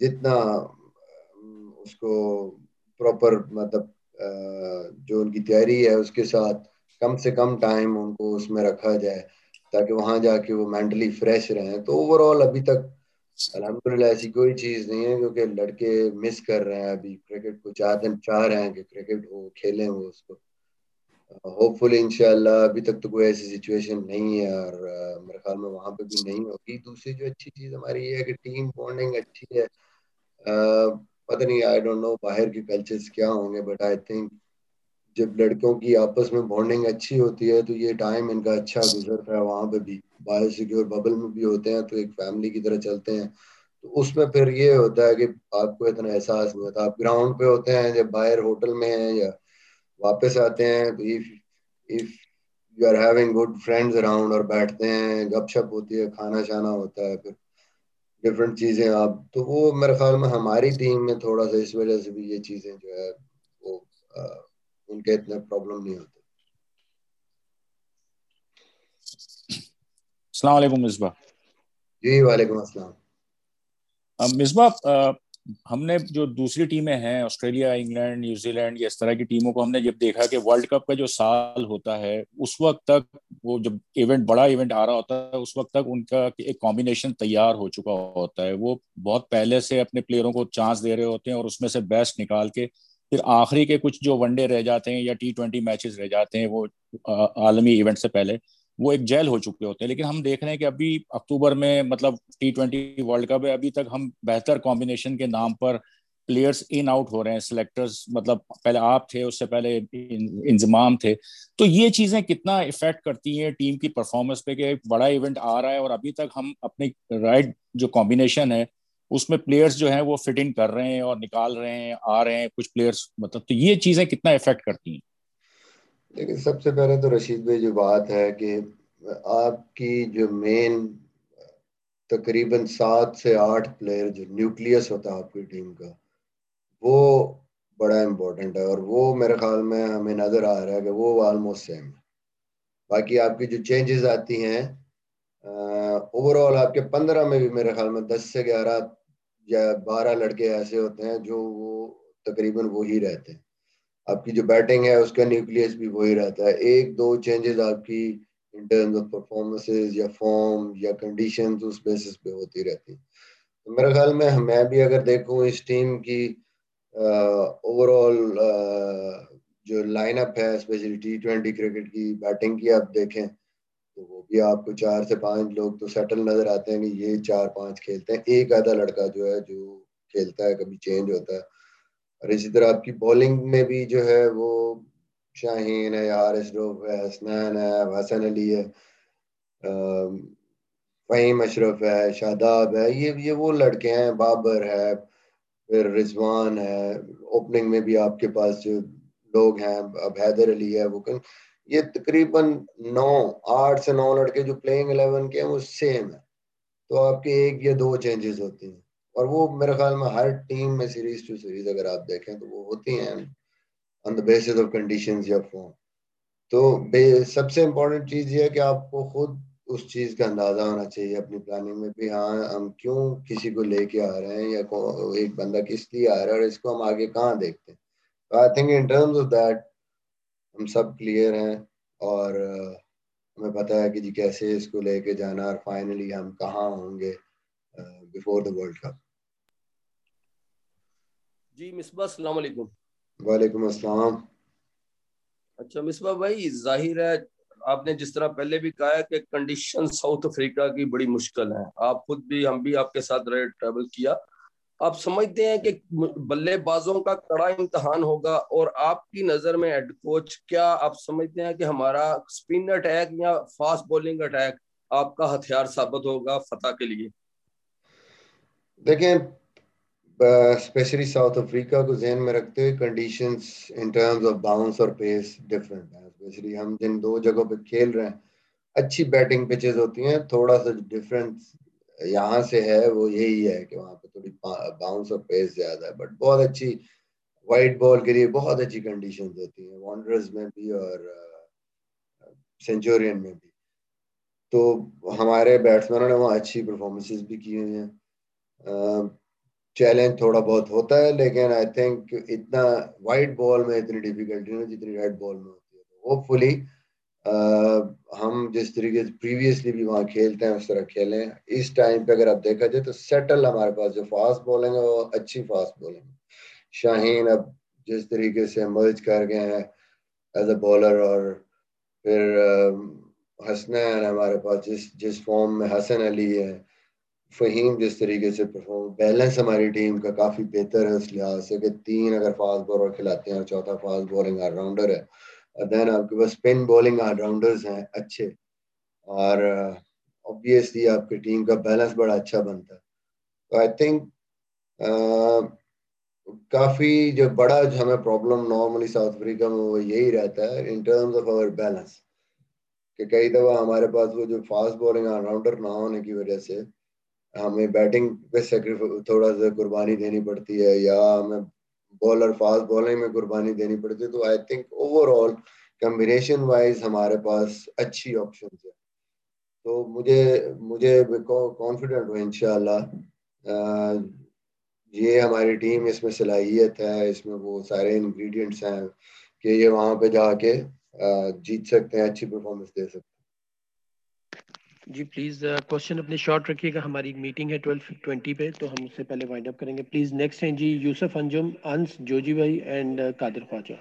جتنا اس کو پراپر مطلب جو ان کی تیاری ہے اس کے ساتھ کم سے کم ٹائم ان کو اس میں رکھا جائے تاکہ وہاں جا کے وہ مینٹلی فریش رہیں. تو اوور آل ابھی تک الحمدللہ ایسی کوئی چیز نہیں ہے, کیونکہ لڑکے مس کر رہے ہیں ابھی کرکٹ کو, چاہتے چاہ رہے ہیں کہ کرکٹ ہو, کھیلیں وہ اس کو. ہوپ فلی انشاءاللہ ابھی تک تو کوئی ایسی سچویشن نہیں ہے, اور میرے خیال میں وہاں پہ بھی نہیں ہوگی. دوسری جو اچھی چیز ہماری یہ ہے کہ ٹیم بانڈنگ اچھی ہے. پتہ نہیں, آئی ڈونٹ نو باہر کے کلچرز کیا ہوں گے, بٹ آئی تھنک جب لڑکوں کی آپس میں بانڈنگ اچھی ہوتی ہے تو یہ ٹائم ان کا اچھا گزرتا ہے. وہاں پہ بھی بایو سیکیور ببل میں بھی ہوتے ہیں تو ایک فیملی کی طرح چلتے ہیں. تو اس میں پھر یہ ہوتا ہے کہ آپ کو اتنا احساس نہیں ہوتا. آپ گراؤنڈ پہ ہوتے ہیں, جب باہر ہوٹل میں ہیں یا واپس آتے ہیں, تو if if you are having good friends around اور بیٹھتے ہیں, گپ شپ ہوتی ہے, کھانا شانا ہوتا ہے, پھر ڈفرینٹ چیزیں آپ, تو وہ میرے خیال میں ہماری ٹیم میں تھوڑا سا اس وجہ سے بھی یہ چیزیں جو ہے وہ ان کے اتنے پرابلم نہیں ہوتے. السلام علیکم مصباح. جی وعلیکم السلام. مصباح, ہم نے جو دوسری ٹیمیں ہیں آسٹریلیا, انگلینڈ, نیوزی لینڈ, یہ اس طرح کی ٹیموں کو ہم نے جب دیکھا کہ ورلڈ کپ کا جو سال ہوتا ہے اس وقت تک وہ جب ایونٹ بڑا ایونٹ آ رہا ہوتا ہے اس وقت تک ان کا ایک کمبینیشن تیار ہو چکا ہوتا ہے. وہ بہت پہلے سے اپنے پلیئروں کو چانس دے رہے ہوتے ہیں اور اس میں سے بیسٹ نکال کے پھر آخری کے کچھ جو ون ڈے رہ جاتے ہیں یا ٹی ٹوینٹی میچز رہ جاتے ہیں وہ عالمی ایونٹ سے پہلے وہ ایک جیل ہو چکے ہوتے ہیں. لیکن ہم دیکھ رہے ہیں کہ ابھی اکتوبر میں مطلب ٹی ٹوینٹی ورلڈ کپ ہے, ابھی تک ہم بہتر کمبینیشن کے نام پر پلیئرز ان آؤٹ ہو رہے ہیں. سلیکٹرز مطلب پہلے آپ تھے, اس سے پہلے انضمام تھے. تو یہ چیزیں کتنا افیکٹ کرتی ہیں ٹیم کی پرفارمنس پہ کہ ایک بڑا ایونٹ آ رہا ہے اور ابھی تک ہم اپنی رائٹ جو کمبینیشن ہے اس میں پلیئرز جو ہیں وہ فٹ ان کر رہے ہیں اور نکال رہے ہیں, آ رہے ہیں کچھ پلیئرز, مطلب تو یہ چیزیں کتنا افیکٹ کرتی ہیں؟ لیکن سب سے پہلے تو رشید بھائی جو بات ہے کہ آپ کی جو مین تقریباً سات سے آٹھ پلیئر جو نیوکلیس ہوتا ہے آپ کی ٹیم کا, وہ بڑا امپورٹنٹ ہے, اور وہ میرے خیال میں ہمیں نظر آ رہا ہے کہ وہ آلموسٹ سیم ہے. باقی آپ کی جو چینجز آتی ہیں اوور آل آپ کے پندرہ میں بھی میرے خیال میں دس سے گیارہ یا بارہ لڑکے ایسے ہوتے ہیں جو وہ تقریباً وہی رہتے ہیں. آپ کی جو بیٹنگ ہے اس کا نیوکلیس بھی وہی رہتا ہے. ایک دو چینجز آپ کی ان ٹرمز آف پرفارمنسز یا فارم یا کنڈیشنز اس بیسس پہ ہوتی رہتی. تو میرے خیال میں میں بھی اگر دیکھوں اس ٹیم کی اوور آل جو لائن اپ ہے اسپیشلی ٹی ٹوینٹی کرکٹ کی بیٹنگ کی آپ دیکھیں تو وہ بھی آپ کو چار سے پانچ لوگ تو سیٹل نظر آتے ہیں کہ یہ چار پانچ کھیلتے ہیں. ایک آدھا لڑکا جو ہے جو کھیلتا ہے کبھی چینج ہوتا ہے. اور اسی طرح آپ کی بولنگ میں بھی جو ہے وہ شاہین ہے, حارث روف ہے, حسنین ہے, حسن علی ہے, فہیم اشرف ہے, شاداب ہے, یہ یہ وہ لڑکے ہیں, بابر ہے, پھر رضوان ہے. اوپننگ میں بھی آپ کے پاس جو لوگ ہیں, اب حیدر علی ہے, وہ یہ تقریباً نو آٹھ سے نو لڑکے جو پلینگ الیون کے ہیں وہ سیم ہے. تو آپ کے ایک یا دو چینجز ہوتی ہیں, اور وہ میرے خیال میں ہر ٹیم میں سیریز ٹو سیریز اگر آپ دیکھیں تو وہ ہوتی ہیں on the basis of conditions یا فارم. تو سب سے امپورٹنٹ چیز یہ ہے کہ آپ کو خود اس چیز کا اندازہ ہونا چاہیے اپنی پلاننگ میں بھی, ہاں ہم کیوں کسی کو لے کے آ رہے ہیں یا ایک بندہ کس لیے آ رہا ہے اور اس کو ہم آگے کہاں دیکھتے ہیں. I think in terms of that ہم سب کلیئر ہیں, اور ہمیں پتا ہے کہ جی کیسے اس کو لے کے جانا اور فائنلی ہم کہاں ہوں گے بفور دا ورلڈ کپ. جی مصباح السلام علیکم. وعلیکم السلام. اچھا مصباح بھائی, ظاہر ہے آپ نے جس طرح پہلے بھی کہا ہے کہ کنڈیشن ساؤتھ افریقہ کی بڑی مشکل ہیں, آپ خود بھی ہم بھی آپ کے ساتھ رہے ٹریول کیا, آپ سمجھتے ہیں کہ بلے بازوں کا کڑا امتحان ہوگا, اور آپ کی نظر میں ہیڈ کوچ کیا آپ سمجھتے ہیں کہ ہمارا اسپن اٹیک یا فاسٹ بولنگ اٹیک آپ کا ہتھیار ثابت ہوگا فتح کے لیے؟ دیکھیں اسپیشلی ساؤتھ افریقہ کو ذہن میں رکھتے ہوئے conditions in terms of bounce اور پیس ڈفرینٹ ہیں. اسپیشلی ہم جن دو جگہوں پہ کھیل رہے ہیں اچھی بیٹنگ پچز ہوتی ہیں, تھوڑا سا ڈفرینس یہاں سے ہے وہ یہی ہے کہ وہاں پہ تھوڑی باؤنس اور پیس زیادہ ہے, بٹ بہت اچھی وائٹ بال کے لیے بہت اچھی کنڈیشنز ہوتی ہیں وانڈررز میں بھی اور سینچورین میں بھی. تو ہمارے بیٹسمینوں نے وہاں اچھی پرفارمنسز بھی کی ہوئی ہیں. چیلنج تھوڑا بہت ہوتا ہے, لیکن آئی تھنک اتنا وائٹ بال میں اتنی ڈیفیکلٹی نہیں جتنی ریڈ بال میں ہوتی ہے. ہوپ فلی ہم جس طریقے سے پریویسلی بھی وہاں کھیلتے ہیں اس طرح کھیلیں. اس ٹائم پہ اگر آپ دیکھا جائے تو سیٹل ہمارے پاس جو فاسٹ بالنگ ہے وہ اچھی فاسٹ بالنگ ہے. شاہین اب جس طریقے سے مرج کر گئے ہیں ایز اے بالر, اور پھر حسنین ہمارے پاس جس جس فارم میں حسن علی ہے, فہیم جس طریقے سے پرفارم, بیلنس ہماری ٹیم کا کافی بہتر ہے اس لحاظ سے کہ تین اگر فاسٹ بالر کھلاتے ہیں اور چوتھا فاسٹ بالنگ آل راؤنڈر ہے. دین آپ کے پاس اسپن بالنگ آل راؤنڈرز ہیں اچھے, اور obviously آپ کی ٹیم کا بیلنس بڑا اچھا بنتا ہے. تو آئی تھنک کافی جو بڑا جو ہمیں پرابلم نارملی ساؤتھ افریقہ میں وہ یہی رہتا ہے in terms of our balance, کہ کئی دفعہ ہمارے پاس وہ جو فاسٹ بالنگ آل راؤنڈر نہ ہونے کی وجہ سے ہمیں بیٹنگ پہ سیکریفائی تھوڑا سا قربانی دینی پڑتی ہے, یا ہمیں بالر فاسٹ بالنگ میں قربانی دینی پڑتی ہے. تو I think overall combination wise ہمارے پاس اچھی آپشنز ہے. تو مجھے مجھے کانفیڈنٹ ہوں انشاءاللہ یہ ہماری ٹیم اس میں صلاحیت ہے, اس میں وہ سارے انگریڈینٹس ہیں کہ یہ وہاں پہ جا کے جیت سکتے ہیں, اچھی پرفارمنس دے سکتے ہیں. جی پلیز کوشچن اپنے شارٹ رکھیے گا, ہماری ایک میٹنگ ہے ٹویلو ٹوینٹی پہ, تو ہم اس سے پہلے وائنڈ اپ کریں گے. پلیز نیکسٹ ہیں جی یوسف انجم, انس, جوجی بھائی اینڈ قادر خواجہ.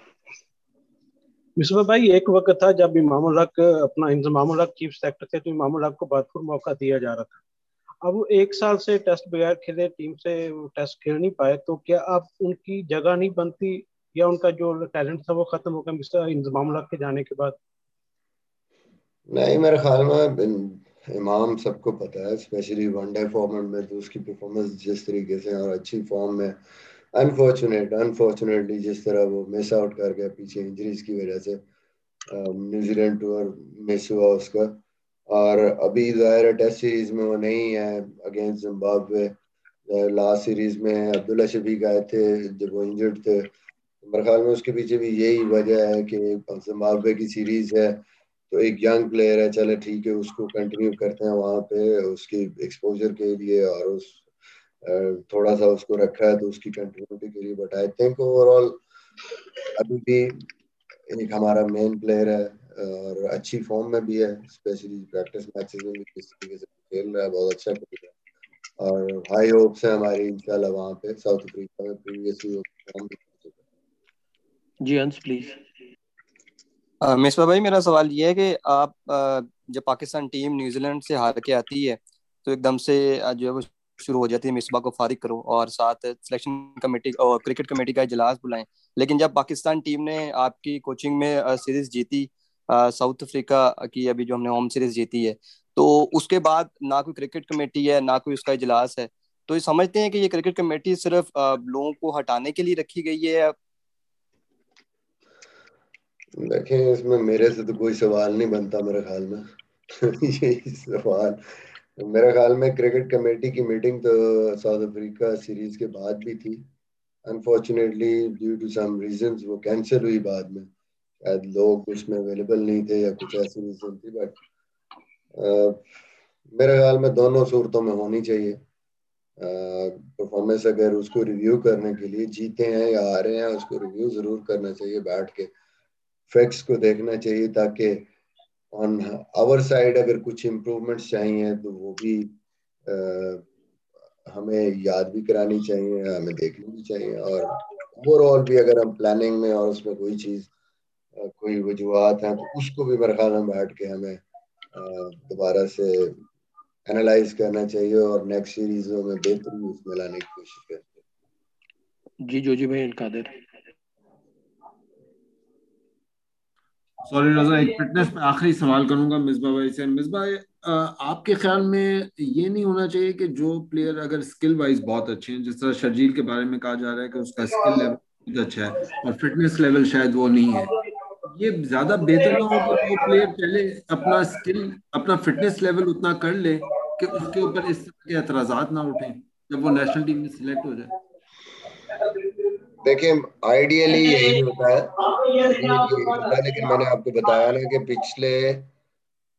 مصباح بھائی, ایک وقت تھا جب امام الحق اپنا امام الحق چیف سلیکٹر تھے تو امام الحق کو بھرپور موقع دیا جا رہا تھا. اب وہ ایک سال سے ٹیسٹ بغیر کھیلے ٹیم سے ٹیسٹ کھیل نہیں پائے, تو کیا اب ان کی جگہ نہیں بنتی یا ان کا جو ٹیلنٹ تھا وہ ختم ہو گیا امام الحق کے جانے کے بعد؟ نہیں, میرے خیال میں امام سب کو پتا ہے, اسپیشلی ون ڈے فارمیٹ میں تو اس کی پرفارمنس جس طریقے سے اور اچھی فارم میں, انفارچونیٹ انفارچونیٹلی جس طرح وہ مس آؤٹ کر گیا پیچھے انجریز کی وجہ سے, نیوزی لینڈ ٹور مس ہوا اس کا, اور ابھی ظاہر ٹیسٹ سیریز میں وہ نہیں ہے اگینسٹ زمبابوے. لاسٹ سیریز میں عبداللہ شفیق آئے تھے جب وہ انجرڈ تھے. میرے خیال میں اس کے پیچھے بھی یہی وجہ ہے کہ زمبابوے کی سیریز ہے تو ایک ینگ پلیئر ہے, چلے ٹھیک ہے اس کو کنٹینیو کرتے ہیں وہاں پہ اس کی ایکسپوجر کے لیے, اور اس تھوڑا سا اس کو رکھا ہے تو اس کی کنٹینیوٹی کے لیے. But I think overall ابھی بھی ایک ہمارا مین پلیئر ہے اور اچھی فارم میں بھی ہے, اسپیشلی پریکٹس میچز میں بھی جس طریقے سے کھیل رہا ہے بہت اچھا کھیل رہا ہے, اور ہائی ہوپس ہیں ہماری انشاءاللہ وہاں پہ ساؤتھ افریقہ میں پریویسلی فارم بھی کر چکا ہے. جی انس پلیز. مصباح بھائی, میرا سوال یہ ہے کہ آپ جب پاکستان ٹیم نیوزی لینڈ سے ہار کے آتی ہے تو ایک دم سے جو ہے وہ شروع ہو جاتی ہے مصباح کو فارغ کرو اور ساتھ سلیکشن کمیٹی اور کرکٹ کمیٹی کا اجلاس بلائیں. لیکن جب پاکستان ٹیم نے آپ کی کوچنگ میں سیریز جیتی ساؤتھ افریقہ کی, ابھی جو ہم نے ہوم سیریز جیتی ہے, تو اس کے بعد نہ کوئی کرکٹ کمیٹی ہے نہ کوئی اس کا اجلاس ہے, تو یہ سمجھتے ہیں کہ یہ کرکٹ کمیٹی صرف لوگوں کو ہٹانے کے لیے رکھی گئی ہے؟ دیکھیں اس میں میرے سے تو کوئی سوال نہیں بنتا میرے خیال میں. یہی سوال میرے خیال میں کرکٹ کمیٹی کی میٹنگ تو ساؤتھ افریقہ سیریز کے بعد بھی تھی. Unfortunately due to some reasons وہ کینسل ہوئی بعد میں, شاید لوگ اس میں اویلیبل نہیں تھے یا کچھ ایسی ریزن تھی. بٹ میرے خیال میں دونوں صورتوں میں ہونی چاہیے. پرفارمنس اگر اس کو ریویو کرنے کے لیے, جیتے ہیں یا ہارے ہیں, اس کو ریویو ضرور کرنا چاہیے, بیٹھ کے فیکٹس کو دیکھنا چاہیے, تاکہ آن آور سائڈ اگر کچھ امپروومنٹس چاہیے تو وہ بھی ہمیں یاد بھی کرانی چاہیے, ہمیں دیکھنی بھی چاہیے. اور اوور آل بھی اگر ہم پلاننگ میں اور اس میں کوئی چیز کوئی وجوہات ہیں تو اس کو بھی میرے خیال میں بیٹھ کے ہمیں دوبارہ سے اینالائز کرنا چاہیے اور نیکسٹ سیریزوں میں بہتری اس میں لانے کی کوشش کرتے ہیں. جی جو جی بھائی قادر. سوری رضا, ایک فٹنس میں آخری سوال کروں گا مصباح بھائی سے. مصباح, آپ کے خیال میں یہ نہیں ہونا چاہیے کہ جو پلیئر اگر اسکل وائز بہت اچھے ہیں, جس طرح شرجیل کے بارے میں کہا جا رہا ہے کہ اس کا اسکل لیول بہت اچھا ہے اور فٹنس لیول شاید وہ نہیں ہے, یہ زیادہ بہتر نہ ہو کہ وہ پلیئر پہلے اپنا اسکل اپنا فٹنس لیول اتنا کر لے کہ اس کے اوپر اس طرح کے اعتراضات نہ اٹھیں جب وہ نیشنل ٹیم میں سلیکٹ ہو جائے؟ دیکھیں آئیڈیلی یہی ہوتا ہے, آئیڈیلی یہی ہوتا ہے, لیکن میں نے آپ کو بتایا نا کہ پچھلے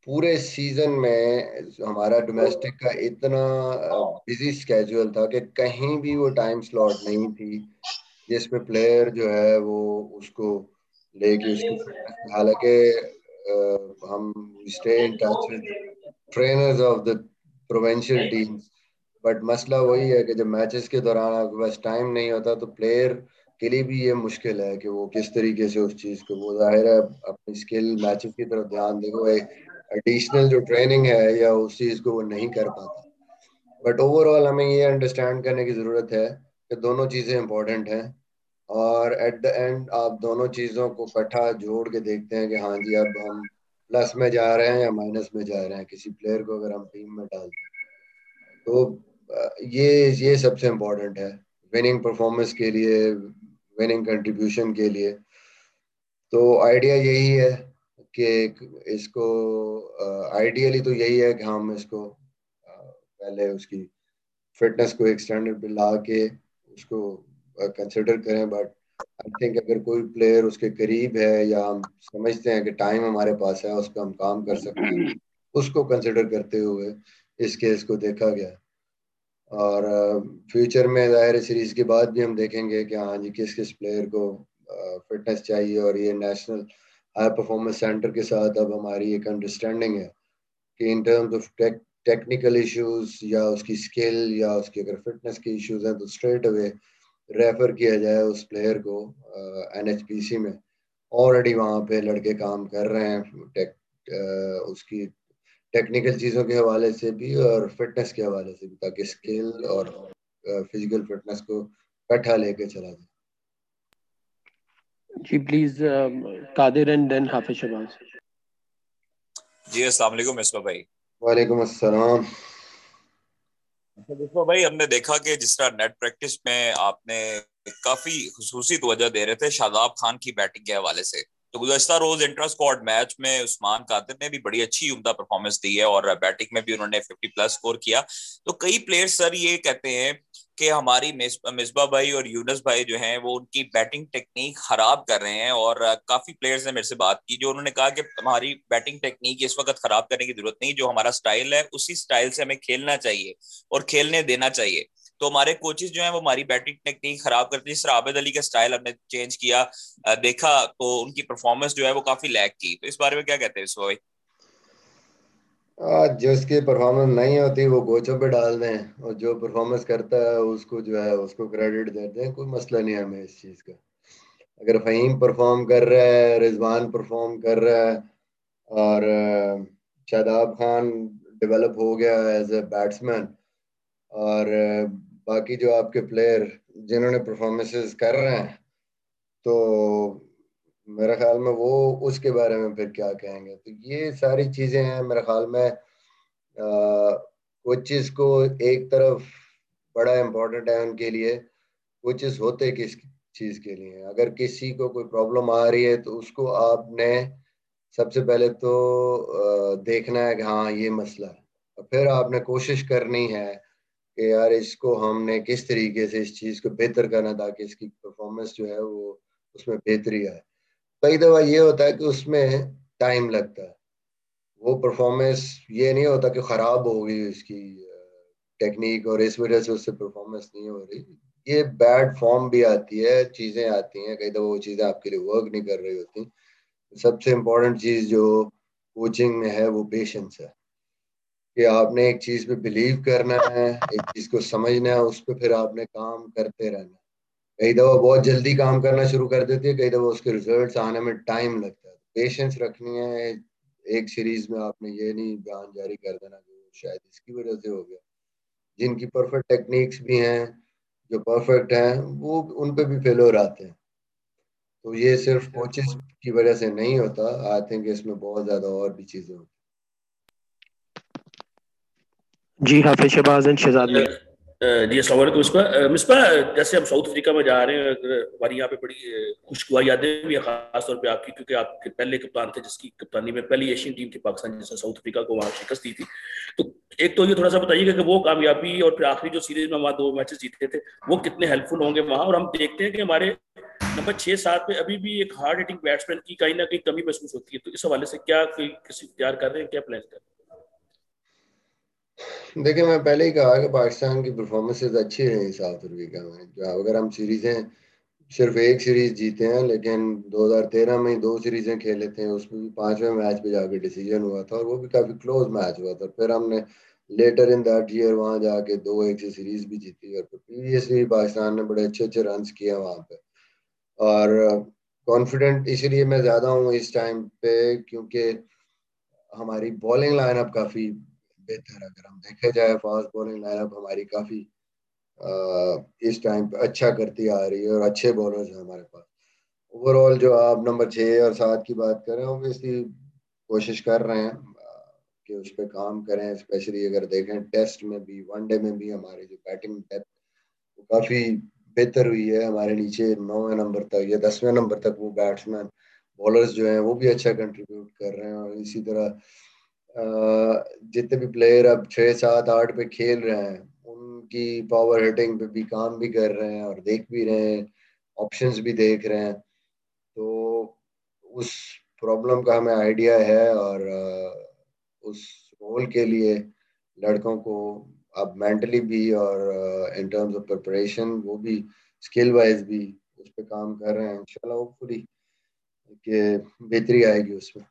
پورے سیزن میں ہمارا ڈومیسٹک کا اتنا بزی اسکیجول تھا کہ کہیں بھی وہ ٹائم سلاٹ نہیں تھی جس میں پلیئر جو ہے وہ اس کو لے کے اس کی فٹنس، حالانکہ ہم stay in touch with trainers of the provincial team, but مسئلہ وہی ہے کہ جب میچز کے دوران آپ کے پاس ٹائم نہیں ہوتا تو پلیئر کے لیے بھی یہ مشکل ہے کہ وہ کس طریقے سے اس چیز کو، وہ ظاہر ہے اپنی اسکل میچز کی طرف دھیان دے، وہ ایڈیشنل جو ٹریننگ ہے یا اس چیز کو وہ نہیں کر پاتا. بٹ اوور آل ہمیں یہ انڈرسٹینڈ کرنے کی ضرورت ہے کہ دونوں چیزیں امپورٹنٹ ہیں، اور ایٹ دا اینڈ آپ دونوں چیزوں کو اکٹھا جوڑ کے دیکھتے ہیں کہ ہاں جی اب ہم پلس میں جا رہے ہیں یا مائنس میں جا رہے ہیں کسی پلیئر کو اگر ہم ٹیم میں ڈالتے ہیں. تو یہ یہ سب سے امپورٹنٹ ہے وننگ پرفارمنس کے لیے، وننگ کنٹریبیوشن کے لیے. تو آئیڈیا یہی ہے کہ اس کو آئیڈیلی تو یہی ہے کہ ہم اس کو پہلے اس کی فٹنس کو ایک اسٹینڈرڈ پہ لا کے اس کو کنسیڈر کریں. بٹ آئی تھنک اگر کوئی پلیئر اس کے قریب ہے یا ہم سمجھتے ہیں کہ ٹائم ہمارے پاس ہے اس پہ ہم کام کر سکتے ہیں، اس کو کنسیڈر کرتے ہوئے اس کیس کو دیکھا گیا. اور فیوچر میں ظاہر سیریز کے بعد بھی ہم دیکھیں گے کہ ہاں جی کس کس پلیئر کو فٹنس چاہیے، اور یہ نیشنل ہائی پرفارمنس سینٹر کے ساتھ اب ہماری ایک انڈرسٹینڈنگ ہے کہ in terms of technical issues یا اس کی اسکل یا اس کی اگر فٹنس کے ایشوز ہیں تو اسٹریٹ اوے ریفر کیا جائے اس پلیئر کو این ایچ پی سی میں. آلریڈی وہاں پہ لڑکے کام کر رہے ہیں اس کی ٹیکنیکل چیزوں کے حوالے سے بھی اور فٹنس کے حوالے سے بھی، تاکہ اسکل اور فزیکل فٹنس کو اکٹھا لے کے چلا جائے. جی پلیز قادر اینڈ دین حافظ شہباز. جی السلام علیکم مصباح بھائی. وعلیکم السلام. مصباح بھائی ہم نے دیکھا کہ جس طرح نیٹ پریکٹس میں آپ نے کافی خصوصی توجہ دے رہے تھے شاداب خان کی بیٹنگ کے حوالے سے، تو گزشتہ روز انٹرا اسکواڈ میچ میں عثمان قادر نے بھی بڑی اچھی عمدہ پرفارمنس دی ہے اور بیٹنگ میں بھی انہوں نے ففٹی پلس سکور کیا. تو کئی پلیئر سر یہ کہتے ہیں کہ ہماری مصباح بھائی اور یونس بھائی جو ہیں وہ ان کی بیٹنگ ٹیکنیک خراب کر رہے ہیں، اور کافی پلیئرز نے میرے سے بات کی جو انہوں نے کہا کہ ہماری بیٹنگ ٹیکنیک اس وقت خراب کرنے کی ضرورت نہیں، جو ہمارا سٹائل ہے اسی سٹائل سے ہمیں کھیلنا چاہیے اور کھیلنے دینا چاہیے. تو ہمارے کوچز جو ہیں وہ ہماری بیٹنگ ٹیکنیک خراب کرتے ہیں. جس طرح عابد علی کا سٹائل ہم نے چینج کیا دیکھا تو ان کی پرفارمنس جو ہے وہ کافی لیک کی. تو اس بارے میں کیا کہتے ہیں مصباح بھائی؟ جس کی پرفارمنس نہیں ہوتی وہ کوچوں پہ ڈال دیں، اور جو پرفارمنس کرتا ہے اس کو جو ہے اس کو کریڈٹ دے دیں، کوئی مسئلہ نہیں ہے ہمیں اس چیز کا. اگر فہیم پرفارم کر رہا ہے، رضوان پرفارم کر رہا ہے، اور شاداب خان ڈیولپ ہو گیا ایز اے بیٹسمین، اور باقی جو آپ کے پلیئر جنہوں نے پرفارمنسز کر رہے ہیں، تو میرے خیال میں وہ اس کے بارے میں پھر کیا کہیں گے. تو یہ ساری چیزیں ہیں میرے خیال میں کوچز کو ایک طرف بڑا امپورٹنٹ ہے ان کے لیے. کوچز ہوتے کس چیز کے لیے؟ اگر کسی کو کوئی پرابلم آ رہی ہے تو اس کو آپ نے سب سے پہلے تو دیکھنا ہے کہ ہاں یہ مسئلہ ہے، اور پھر آپ نے کوشش کرنی ہے کہ یار اس کو ہم نے کس طریقے سے اس چیز کو بہتر کرنا تاکہ اس کی پرفارمنس جو ہے وہ اس میں بہتری آئے. کئی دفعہ یہ ہوتا ہے کہ اس میں ٹائم لگتا ہے، وہ پرفارمنس یہ نہیں ہوتا کہ خراب ہو گئی اس کی ٹیکنیک اور اس وجہ سے اس سے پرفارمنس نہیں ہو رہی. یہ بیڈ فارم بھی آتی ہے، چیزیں آتی ہیں، کئی دفعہ وہ چیزیں آپ کے لیے ورک نہیں کر رہی ہوتی. سب سے امپورٹنٹ چیز جو کوچنگ میں ہے وہ پیشنس ہے، کہ آپ نے ایک چیز پہ بلیو کرنا ہے، ایک چیز کو سمجھنا ہے، اس پہ پھر آپ نے کام کرتے رہنا. کئی دفعہ بہت جلدی کام کرنا شروع کر دیتی ہے، کئی دفعہ اس کے ریزلٹس آنے میں ٹائم لگتا ہے. پیشنس رکھنی ہے. ایک سیریز میں آپ نے یہ نہیں بیان جاری کر دینا کہ شاید اس کی وجہ سے ہو گیا. جن کی پرفیکٹ ٹیکنیکس بھی ہیں، جو پرفیکٹ ہیں، وہ ان پہ بھی فیلور آتے ہیں. تو یہ صرف کوچز کی وجہ سے نہیں ہوتا. آئی تھنک اس میں بہت زیادہ اور بھی چیزیں ہوتی. جی حافظ شہباز اینڈ شہزاد میں. جی السلام علیکم مصباح. مصباح جیسے ہم ساؤتھ افریقہ میں جا رہے ہیں، ہماری یہاں پہ بڑی خوشگوار یادیں بھی ہیں خاص طور پہ آپ کی، کیونکہ آپ کے پہلے کپتان تھے جس کی کپتانی میں پہلی ایشین ٹیم تھی پاکستان جس نے ساؤتھ افریقہ کو وہاں شکست دی تھی. تو ایک تو یہ تھوڑا سا بتائیے گا کہ وہ کامیابی اور پھر آخری جو سیریز میں وہاں دو میچز جیتے تھے وہ کتنے ہیلپ فل ہوں گے وہاں. اور ہم دیکھتے ہیں کہ ہمارے नंबर छह सात में अभी भी एक हार्ड हिटिंग बैट्समैन की कहीं ना कहीं कमी महसूस होती है, तो इस हवाले से क्या कोई किसी तैयार कर रहे हैं, क्या प्लान कर रहे हैं? देखिए, मैं पहले ही कहा कि पाकिस्तान की परफॉर्मेंसेज अच्छी रही साउथ अफ्रीका में। जो अगर हम सीरीजें सिर्फ एक सीरीज जीते हैं, लेकिन दो हज़ार तेरह में ही दो सीरीजें खेले थे, उसमें भी पांचवें मैच पे जाके डिसीजन हुआ था और वो भी काफी क्लोज मैच हुआ था। फिर हमने लेटर इन दैट ईयर वहां जाके दो एक से सीरीज भी जीती और प्रीवियसली पाकिस्तान ने बड़े अच्छे अच्छे रन्स किए वहां पे। और कॉन्फिडेंट इसीलिए मैं ज्यादा हूँ इस टाइम पे क्योंकि हमारी बॉलिंग लाइनअप काफी बेहतर है। अगर हम देखे जाए फास्ट बॉलिंग लाइनअप हमारी काफी इस टाइम पे अच्छा करती आ रही है और अच्छे बॉलर्स हैं हमारे पास। ओवरऑल जो आप नंबर छः और सात की बात करें, ऑब्वियसली कोशिश कर रहे हैं कि उस पर काम करें। स्पेशली अगर देखें टेस्ट में भी वनडे में भी हमारी जो बैटिंग डेप्थ वो काफ़ी बेहतर हुई है। हमारे नीचे नौवें नंबर तक या दसवें नंबर तक वो बैट्समैन बॉलर्स जो हैं वो भी अच्छा कंट्रीब्यूट कर रहे हैं। और इसी तरह जितने भी प्लेयर अब छः सात आठ पे खेल रहे हैं उनकी पावर हिटिंग पे भी काम भी कर रहे हैं और देख भी रहे हैं, ऑप्शंस भी देख रहे हैं। तो उस प्रॉब्लम का हमें आइडिया है और उस रोल के लिए लड़कों को अब मेंटली भी और इन टर्म्स ऑफ प्रिपरेशन वो भी स्किल वाइज भी उस पर काम कर रहे हैं। इंशाल्लाह होपफुली कि बेहतरी आएगी उसमें।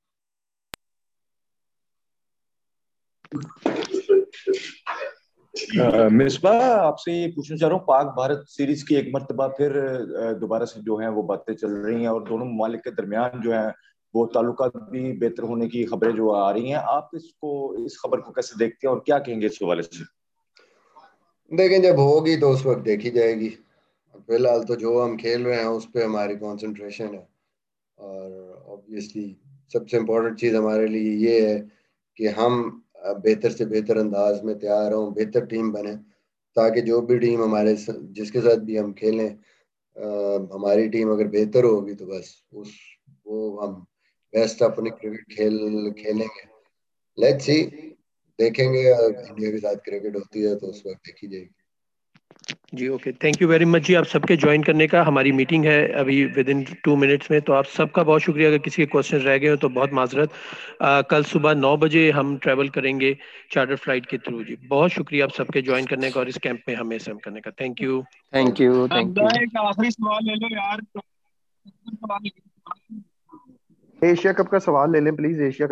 मिसबाह, आपसे ये पूछना चाह रहा हूँ, पाक भारत सीरीज की एक मरतबा फिर दोबारा से जो है वो बातें चल रही हैं और दोनों ममालिक के दरमियान जो है वो ताल्लुकात भी बेहतर होने की खबरें जो आ रही हैं। आप इसको इस खबर को कैसे देखते हैं और क्या कहेंगे इस हवाले से? देखें, जब होगी तो उस वक्त देखी जाएगी। फिलहाल तो जो हम खेल रहे हैं उस पर हमारी कंसंट्रेशन है और ऑब्वियसली सबसे इम्पोर्टेंट चीज़ हमारे लिए ये है कि हम बेहतर से बेहतर अंदाज में तैयार हों, बेहतर टीम बने, ताकि जो भी टीम हमारे जिसके साथ भी हम खेलें आ, हमारी टीम अगर बेहतर होगी तो बस उस वो हम बेस्ट अपनी क्रिकेट खेल खेलेंगे। लेट्स सी, देखेंगे इंडिया के साथ क्रिकेट होती है तो उस वक्त देखी जाएगी। जी okay, thank you very much जी आप सबके ज्वाइन करने का। हमारी मीटिंग है अभी विद इन टू मिनट्स में, तो आप सबका बहुत शुक्रिया। अगर किसी के क्वेश्चन रह गए हो तो बहुत माजरत। कल सुबह नौ बजे हम ट्रैवल करेंगे चार्टर फ्लाइट के थ्रू। जी बहुत शुक्रिया आप सबके ज्वाइन करने का और इस कैंप में हमें सम करने का। Thank you thank you thank you. एक आखिरी सवाल ले लो यार। एशिया कप का सवाल ले लें प्लीज। एशिया